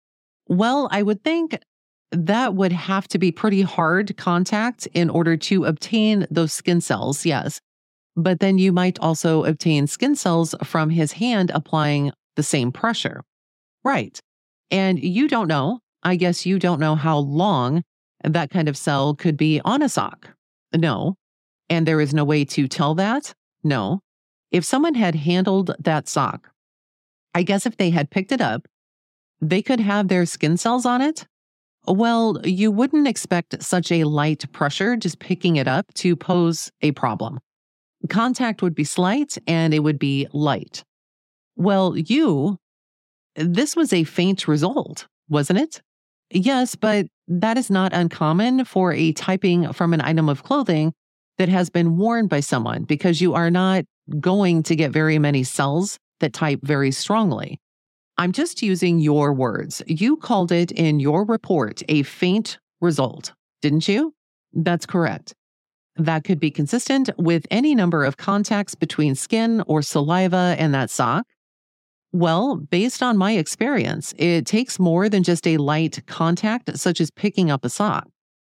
Well, I would think that would have to be pretty hard contact in order to obtain those skin cells, yes. But then you might also obtain skin cells from his hand applying the same pressure. Right. And you don't know, I guess you don't know how long that kind of cell could be on a sock. No. And there is no way to tell that? No. If someone had handled that sock, I guess if they had picked it up, they could have their skin cells on it. Well, you wouldn't expect such a light pressure just picking it up to pose a problem. Contact would be slight and it would be light. Well, you, this was a faint result, wasn't it? Yes, but that is not uncommon for a typing from an item of clothing that has been worn by someone, because you are not going to get very many cells that type very strongly. I'm just using your words. You called it in your report a faint result, didn't you? That's correct. That could be consistent with any number of contacts between skin or saliva and that sock. Well, based on my experience, it takes more than just a light contact, such as picking up a sock.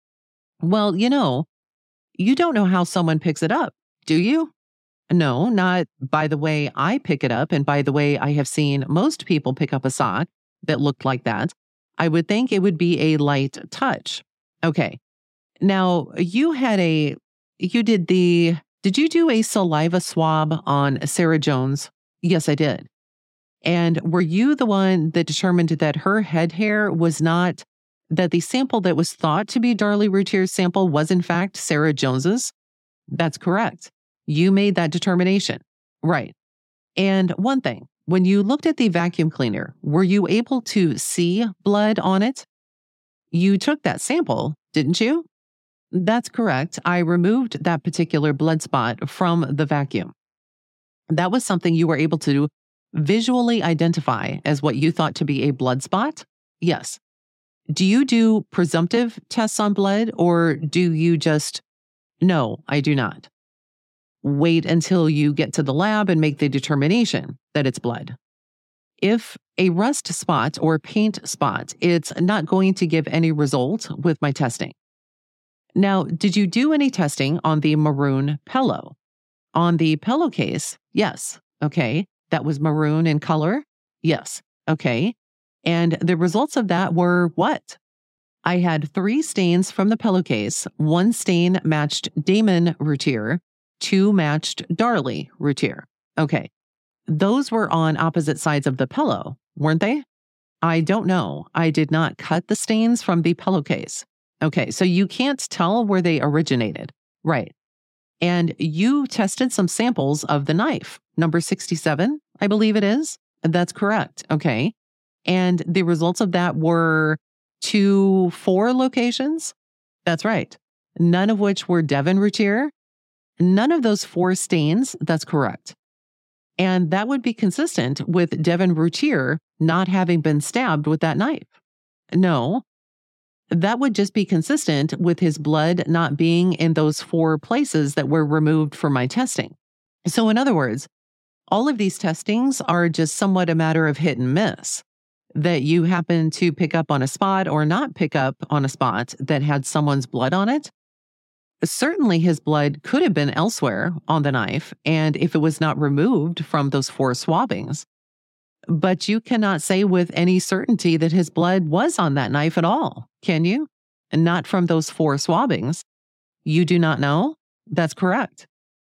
Well, you know, you don't know how someone picks it up, do you? No, not by the way I pick it up and by the way I have seen most people pick up a sock that looked like that. I would think it would be a light touch. Okay. Now, you had a, you did the, did you do a saliva swab on Sarah Jones? Yes, I did. And were you the one that determined that her head hair was not, that the sample that was thought to be Darlie Routier's sample was in fact Sarah Jones's? That's correct. You made that determination. Right. And one thing, when you looked at the vacuum cleaner, were you able to see blood on it? You took that sample, didn't you? That's correct. I removed that particular blood spot from the vacuum. That was something you were able to visually identify as what you thought to be a blood spot? Yes. Do you do presumptive tests on blood, or do you just, no, I do not. Wait until you get to the lab and make the determination that it's blood. If a rust spot or paint spot, it's not going to give any result with my testing. Now, did you do any testing on the maroon pillow? On the pillowcase, yes. Okay. That was maroon in color? Yes. Okay. And the results of that were what? I had three stains from the pillowcase. One stain matched Damon Routier. Two matched Darlie Routier. Okay. Those were on opposite sides of the pillow, weren't they? I don't know. I did not cut the stains from the pillowcase. Okay. So you can't tell where they originated. Right. And you tested some samples of the knife, number sixty-seven, I believe it is. That's correct. Okay. And the results of that were two, four locations. That's right. None of which were Devin Routier. None of those four stains. That's correct. And that would be consistent with Devin Routier not having been stabbed with that knife. No. That would just be consistent with his blood not being in those four places that were removed for my testing. So in other words, all of these testings are just somewhat a matter of hit and miss, that you happen to pick up on a spot or not pick up on a spot that had someone's blood on it. Certainly his blood could have been elsewhere on the knife, and if it was not removed from those four swabbings. But you cannot say with any certainty that his blood was on that knife at all, can you? And not from those four swabbings. You do not know? That's correct.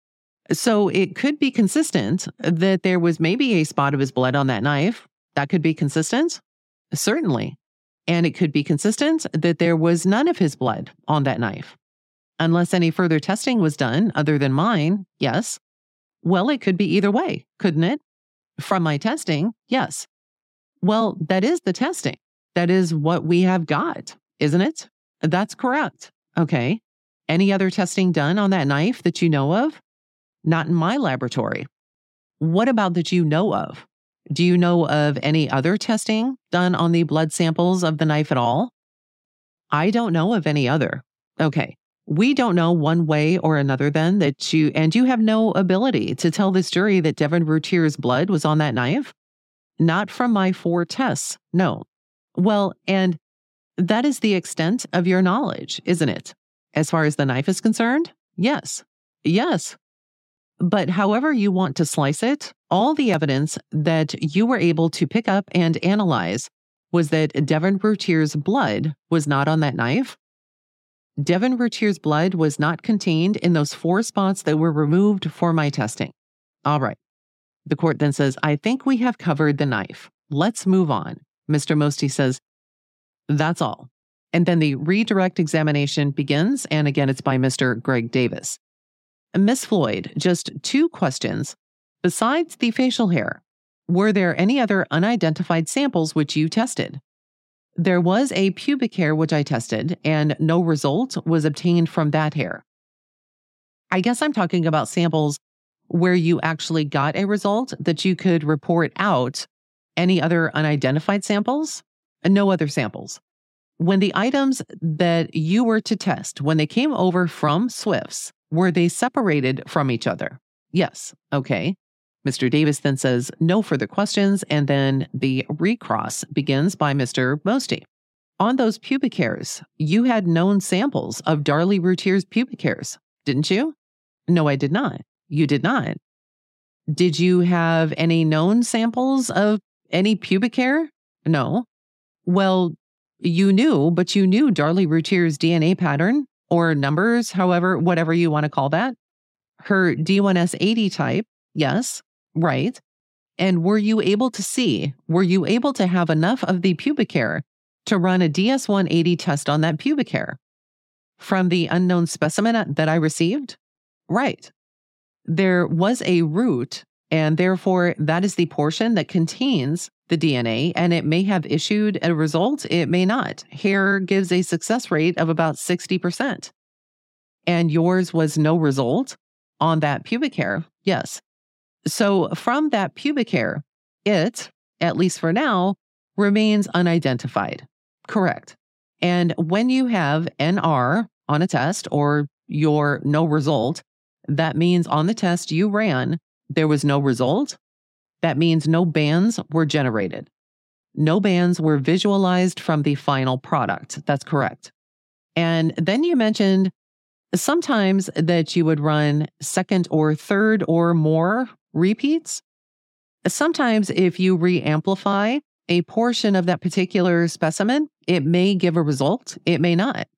So it could be consistent that there was maybe a spot of his blood on that knife. That could be consistent? Certainly. And it could be consistent that there was none of his blood on that knife. Unless any further testing was done other than mine, yes. Well, it could be either way, couldn't it? From my testing, yes. Well, that is the testing. That is what we have got, isn't it? That's correct. Okay. Any other testing done on that knife that you know of? Not in my laboratory. What about that you know of? Do you know of any other testing done on the blood samples of the knife at all? I don't know of any other. Okay. We don't know one way or another then that you, and you have no ability to tell this jury that Devin Routier's blood was on that knife? Not from my four tests, no. Well, and that is the extent of your knowledge, isn't it? As far as the knife is concerned? Yes. Yes. But however you want to slice it, all the evidence that you were able to pick up and analyze was that Devin Routier's blood was not on that knife. Devin Routier's blood was not contained in those four spots that were removed for my testing. All right. The court then says, I think we have covered the knife. Let's move on. Mister Mosty says, that's all. And then the redirect examination begins. And again, it's by Mister Greg Davis. Miss Floyd, just two questions. Besides the facial hair, were there any other unidentified samples which you tested? There was a pubic hair which I tested, and no result was obtained from that hair. I guess I'm talking about samples where you actually got a result that you could report out. Any other unidentified samples? No other samples. When the items that you were to test, when they came over from Swifts, were they separated from each other? Yes. Okay. Mister Davis then says, no further questions, and then the recross begins by Mister Mosty. On those pubic hairs, you had known samples of Darlie Routier's pubic hairs, didn't you? No, I did not. You did not. Did you have any known samples of any pubic hair? No. Well, you knew, but you knew Darlie Routier's D N A pattern or numbers, however, whatever you want to call that. Her D one S eighty type, yes, right. And were you able to see, were you able to have enough of the pubic hair to run a D S one eighty test on that pubic hair from the unknown specimen that I received? Right. There was a root, and therefore that is the portion that contains the D N A, and it may have issued a result, it may not. Hair gives a success rate of about sixty percent. And yours was no result on that pubic hair, yes. So from that pubic hair, it, at least for now, remains unidentified. Correct. And when you have N R on a test or your no result, that means on the test you ran, there was no result. That means no bands were generated. No bands were visualized from the final product. That's correct. And then you mentioned sometimes that you would run second or third or more repeats. Sometimes if you re-amplify a portion of that particular specimen, it may give a result. It may not.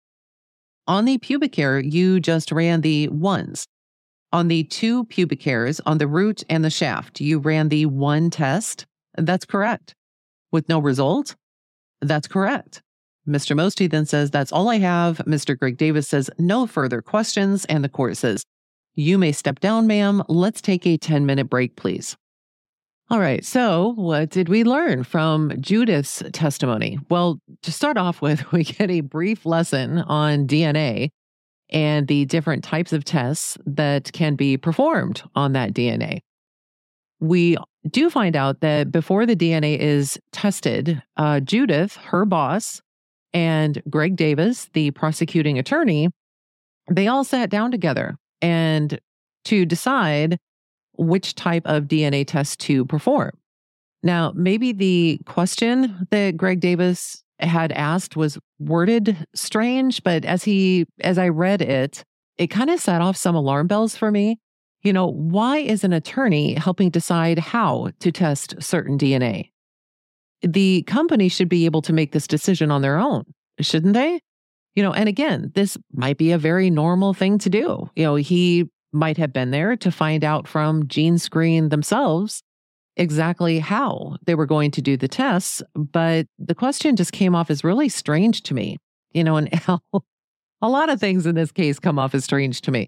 On the pubic hair, you just ran the ones. On the two pubic hairs, on the root and the shaft, you ran the one test. That's correct. With no result? That's correct. Mister Mosty then says, that's all I have. Mister Greg Davis says, no further questions. And the court says, you may step down, ma'am. Let's take a ten minute break, please. All right. So what did we learn from Judith's testimony? Well, to start off with, we get a brief lesson on D N A and the different types of tests that can be performed on that D N A. We do find out that before the D N A is tested, uh, Judith, her boss, and Greg Davis, the prosecuting attorney, they all sat down together and to decide which type of D N A test to perform. Now, maybe the question that Greg Davis had asked was worded strange, but as he as I read it, it kind of set off some alarm bells for me. You know, why is an attorney helping decide how to test certain D N A? The company should be able to make this decision on their own, shouldn't they? You know, and again, this might be a very normal thing to do. You know, he might have been there to find out from GeneScreen themselves exactly how they were going to do the tests, but the question just came off as really strange to me. You know, and a lot of things in this case come off as strange to me.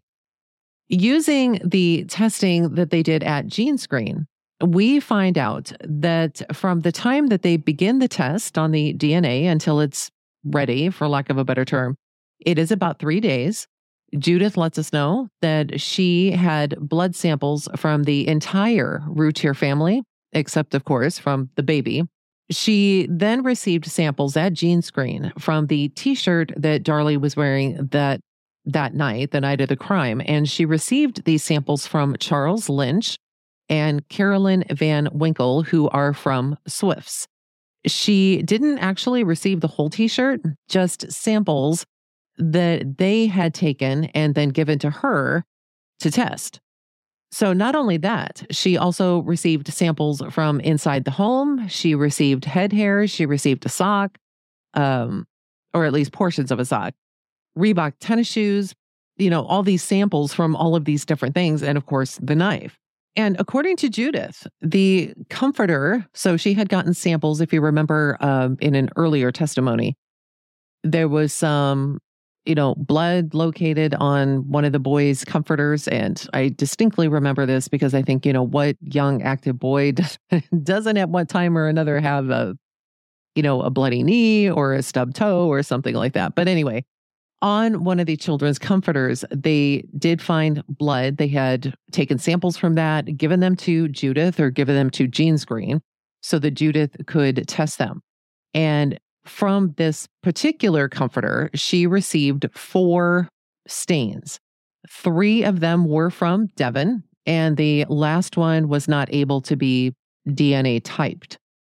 Using the testing that they did at GeneScreen, we find out that from the time that they begin the test on the D N A until it's ready, for lack of a better term, it is about three days. Judith lets us know that she had blood samples from the entire Routier family, except, of course, from the baby. She then received samples at GeneScreen from the T-shirt that Darlie was wearing that that night, the night of the crime, and she received these samples from Charles Lynch and Carolyn Van Winkle, who are from Swifts. She didn't actually receive the whole T-shirt, just samples that they had taken and then given to her to test. So not only that, she also received samples from inside the home. She received head hair. She received a sock, um, or at least portions of a sock, Reebok tennis shoes, you know, all these samples from all of these different things. And of course, the knife. And according to Judith, the comforter, so she had gotten samples, if you remember, um, in an earlier testimony, there was some, you know, blood located on one of the boys' comforters. And I distinctly remember this because I think, you know, what young active boy does, doesn't at one time or another have a, you know, a bloody knee or a stubbed toe or something like that. But anyway, on one of the children's comforters, they did find blood. They had taken samples from that, given them to Judith or given them to GeneScreen so that Judith could test them. And from this particular comforter, she received four stains. Three of them were from Devin, and the last one was not able to be D N A typed.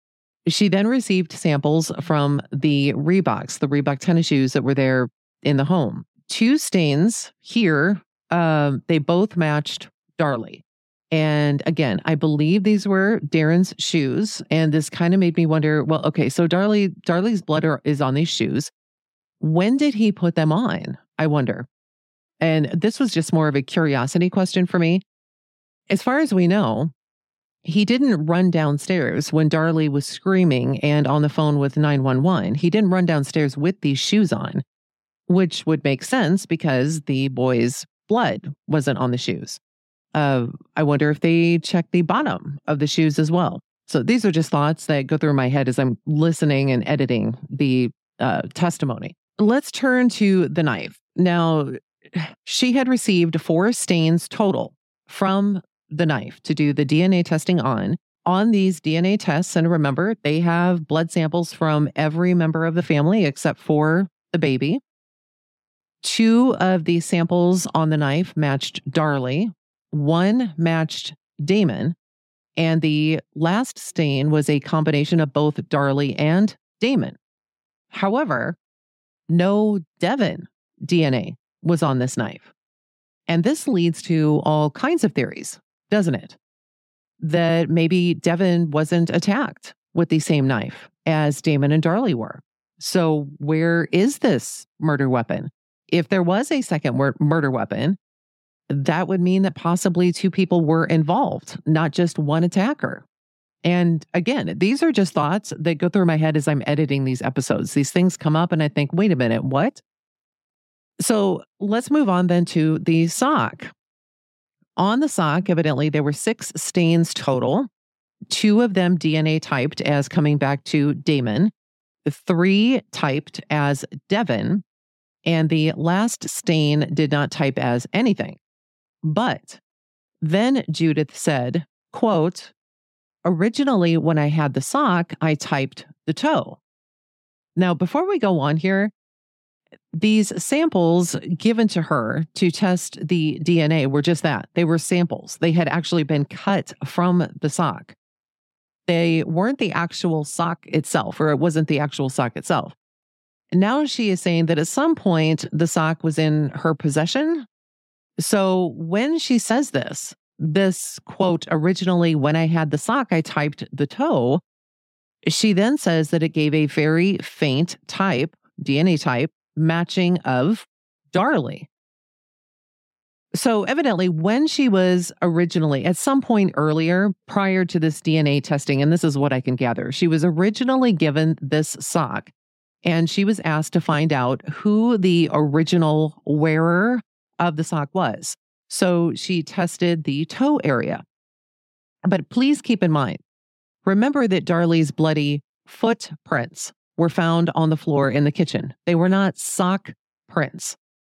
She then received samples from the Reeboks, the Reebok tennis shoes that were there in the home. Two stains here, um, they both matched Darlie. And again, I believe these were Darren's shoes. And this kind of made me wonder, well, okay, so Darlie, Darlie's blood are, is on these shoes. When did he put them on? I wonder. And this was just more of a curiosity question for me. As far as we know, he didn't run downstairs when Darlie was screaming and on the phone with nine one one. He didn't run downstairs with these shoes on, which would make sense because the boy's blood wasn't on the shoes. Uh, I wonder if they checked the bottom of the shoes as well. So these are just thoughts that go through my head as I'm listening and editing the uh, testimony. Let's turn to the knife. Now, she had received four stains total from the knife to do the D N A testing on. On these D N A tests, and remember, they have blood samples from every member of the family except for the baby. Two of the samples on the knife matched Darlie. One matched Damon, and the last stain was a combination of both Darlie and Damon. However, no Devin D N A was on this knife. And this leads to all kinds of theories, doesn't it? That maybe Devin wasn't attacked with the same knife as Damon and Darlie were. So where is this murder weapon? If there was a second murder weapon, that would mean that possibly two people were involved, not just one attacker. And again, these are just thoughts that go through my head as I'm editing these episodes. These things come up and I think, wait a minute, what? So let's move on then to the sock. On the sock, evidently, there were six stains total. Two of them D N A typed as coming back to Damon, three typed as Devin, and the last stain did not type as anything. But then Judith said, quote, originally when I had the sock, I typed the toe. Now, before we go on here, these samples given to her to test the D N A were just that. They were samples. They had actually been cut from the sock. They weren't the actual sock itself, or it wasn't the actual sock itself. Now she is saying that at some point the sock was in her possession. So when she says this, this quote, originally when I had the sock, I typed the toe. She then says that it gave a very faint type, D N A type, matching of Darlie. So evidently, when she was originally, at some point earlier, prior to this D N A testing, and this is what I can gather, she was originally given this sock, and she was asked to find out who the original wearer of the sock was. So she tested the toe area. But please keep in mind, remember that Darlie's bloody footprints were found on the floor in the kitchen. They were not sock prints.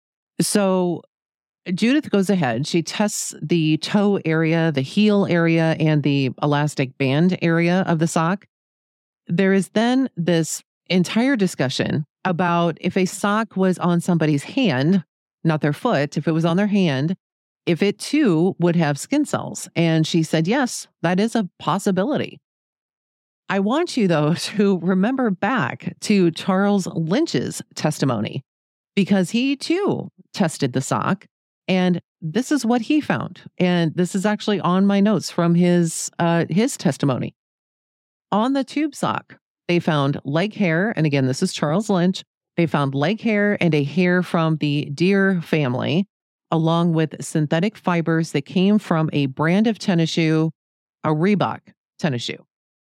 So Judith goes ahead. She tests the toe area, the heel area, and the elastic band area of the sock. There is then this entire discussion about if a sock was on somebody's hand, not their foot, if it was on their hand, if it too would have skin cells. And she said, yes, that is a possibility. I want you, though, to remember back to Charles Lynch's testimony, because he too tested the sock. And this is what he found. And this is actually on my notes from his uh, his testimony. On the tube sock, they found leg hair. And again, this is Charles Lynch. They found leg hair and a hair from the deer family, along with synthetic fibers that came from a brand of tennis shoe, a Reebok tennis shoe.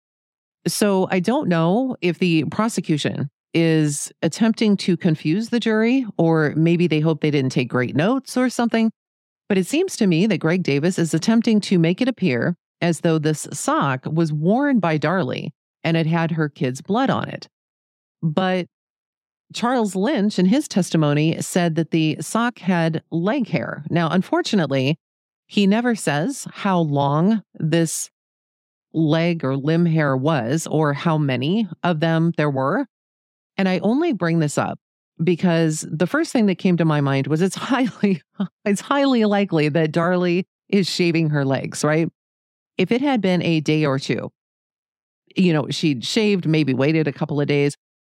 So I don't know if the prosecution is attempting to confuse the jury, or maybe they hope they didn't take great notes or something. But it seems to me that Greg Davis is attempting to make it appear as though this sock was worn by Darlie and it had her kid's blood on it. But Charles Lynch, in his testimony, said that the sock had leg hair. Now, unfortunately, he never says how long this leg or limb hair was or how many of them there were. And I only bring this up because the first thing that came to my mind was it's highly, it's highly likely that Darlie is shaving her legs, right? If it had been a day or two, you know, she'd shaved, maybe waited a couple of days,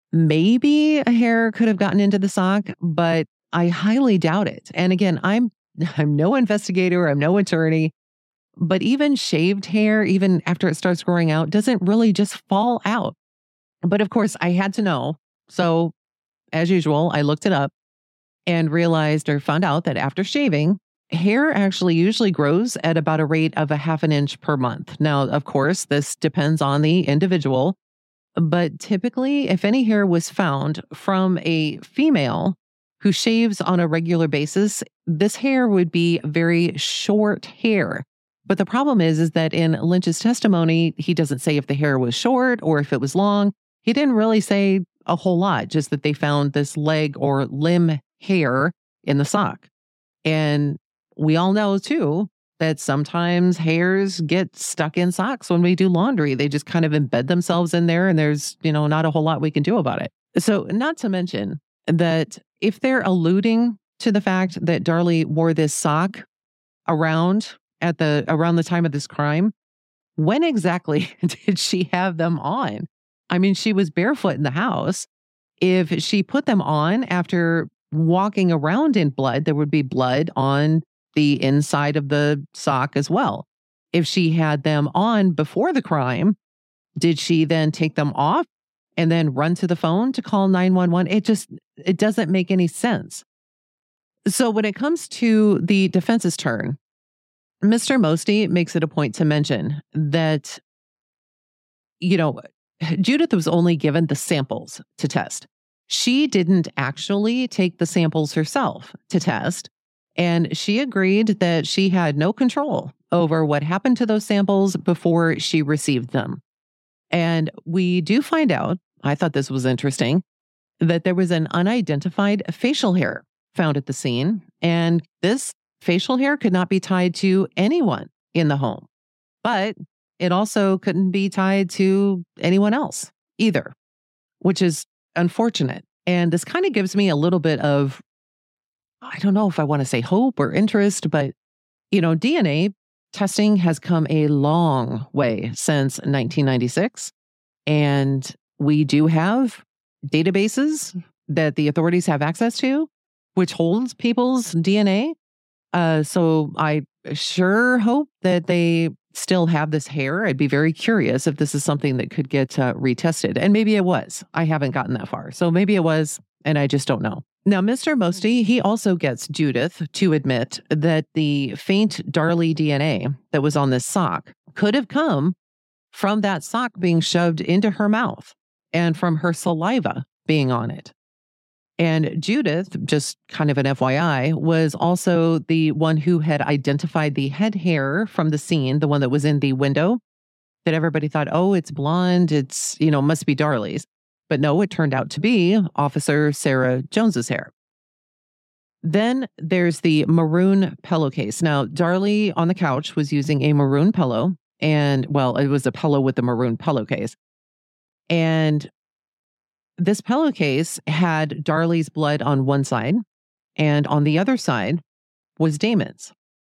maybe a hair could have gotten into the sock, but I highly doubt it. And again, I'm, I'm no investigator, I'm no attorney, but even shaved hair, even after it starts growing out, doesn't really just fall out. But of course, I had to know. So as usual, I looked it up and realized or found out that after shaving, hair actually usually grows at about a rate of a half an inch per month. Now, of course, this depends on the individual, but typically, if any hair was found from a female who shaves on a regular basis, this hair would be very short hair. But the problem is, is that in Lynch's testimony, he doesn't say if the hair was short or if it was long. He didn't really say a whole lot, just that they found this leg or limb hair in the sock. And we all know, too, that sometimes hairs get stuck in socks when we do laundry. They just kind of embed themselves in there, and there's, you know, not a whole lot we can do about it. So not to mention that if they're alluding to the fact that Darlie wore this sock around at the around the time of this crime, when exactly did she have them on? I mean, she was barefoot in the house. If she put them on after walking around in blood, there would be blood on the inside of the sock as well. If she had them on before the crime, did she then take them off and then run to the phone to call nine one one? It just, it doesn't make any sense. So when it comes to the defense's turn, Mister Mosty makes it a point to mention that, you know, Judith was only given the samples to test. She didn't actually take the samples herself to test, and she agreed that she had no control over what happened to those samples before she received them. And we do find out, I thought this was interesting, that there was an unidentified facial hair found at the scene, and this facial hair could not be tied to anyone in the home, but it also couldn't be tied to anyone else either, which is unfortunate. And this kind of gives me a little bit of, I don't know if I want to say hope or interest, but, you know, D N A testing has come a long way since nineteen ninety-six. And we do have databases that the authorities have access to, which holds people's D N A. Uh, so I sure hope that they still have this hair. I'd be very curious if this is something that could get uh, retested. And maybe it was. I haven't gotten that far. So maybe it was, and I just don't know. Now, Mister Mosty, he also gets Judith to admit that the faint Darlie D N A that was on this sock could have come from that sock being shoved into her mouth and from her saliva being on it. And Judith, just kind of an F Y I, was also the one who had identified the head hair from the scene, the one that was in the window, that everybody thought, oh, it's blonde, it's, you know, must be Darlie's. But no, it turned out to be Officer Sarah Jones's hair. Then there's the maroon pillowcase. Now, Darlie on the couch was using a maroon pillow, and, well, it was a pillow with a maroon pillowcase. And this pillowcase had Darlie's blood on one side, and on the other side was Damon's.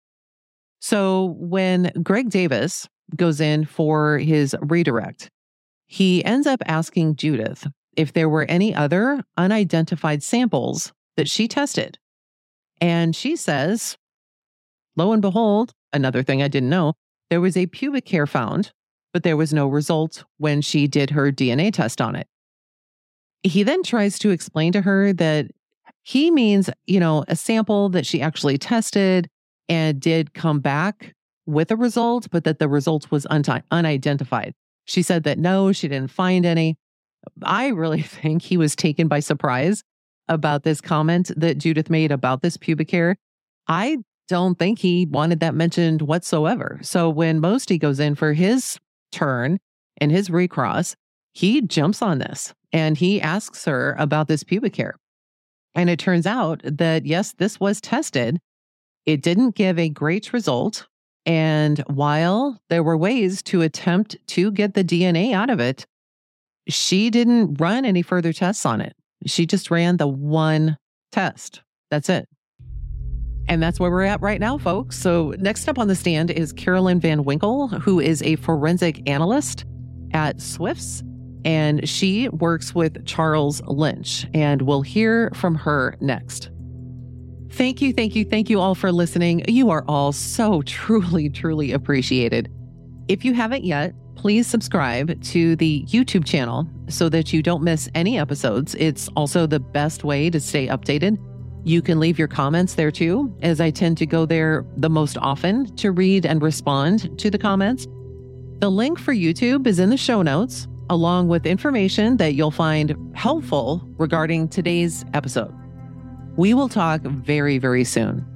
So when Greg Davis goes in for his redirect, he ends up asking Judith if there were any other unidentified samples that she tested. And she says, lo and behold, another thing I didn't know, there was a pubic hair found, but there was no result when she did her D N A test on it. He then tries to explain to her that he means, you know, a sample that she actually tested and did come back with a result, but that the result was un- unidentified. She said that no, she didn't find any. I really think he was taken by surprise about this comment that Judith made about this pubic hair. I don't think he wanted that mentioned whatsoever. So when Mosty goes in for his turn and his recross, he jumps on this and he asks her about this pubic hair. And it turns out that, yes, this was tested. It didn't give a great result. And while there were ways to attempt to get the D N A out of it, she didn't run any further tests on it. She just ran the one test. That's it. And that's where we're at right now, folks. So next up on the stand is Carolyn Van Winkle, who is a forensic analyst at Swifts. And she works with Charles Lynch. And we'll hear from her next. Thank you, thank you, thank you all for listening. You are all so truly, truly appreciated. If you haven't yet, please subscribe to the YouTube channel so that you don't miss any episodes. It's also the best way to stay updated. You can leave your comments there too, as I tend to go there the most often to read and respond to the comments. The link for YouTube is in the show notes, along with information that you'll find helpful regarding today's episode. We will talk very, very soon.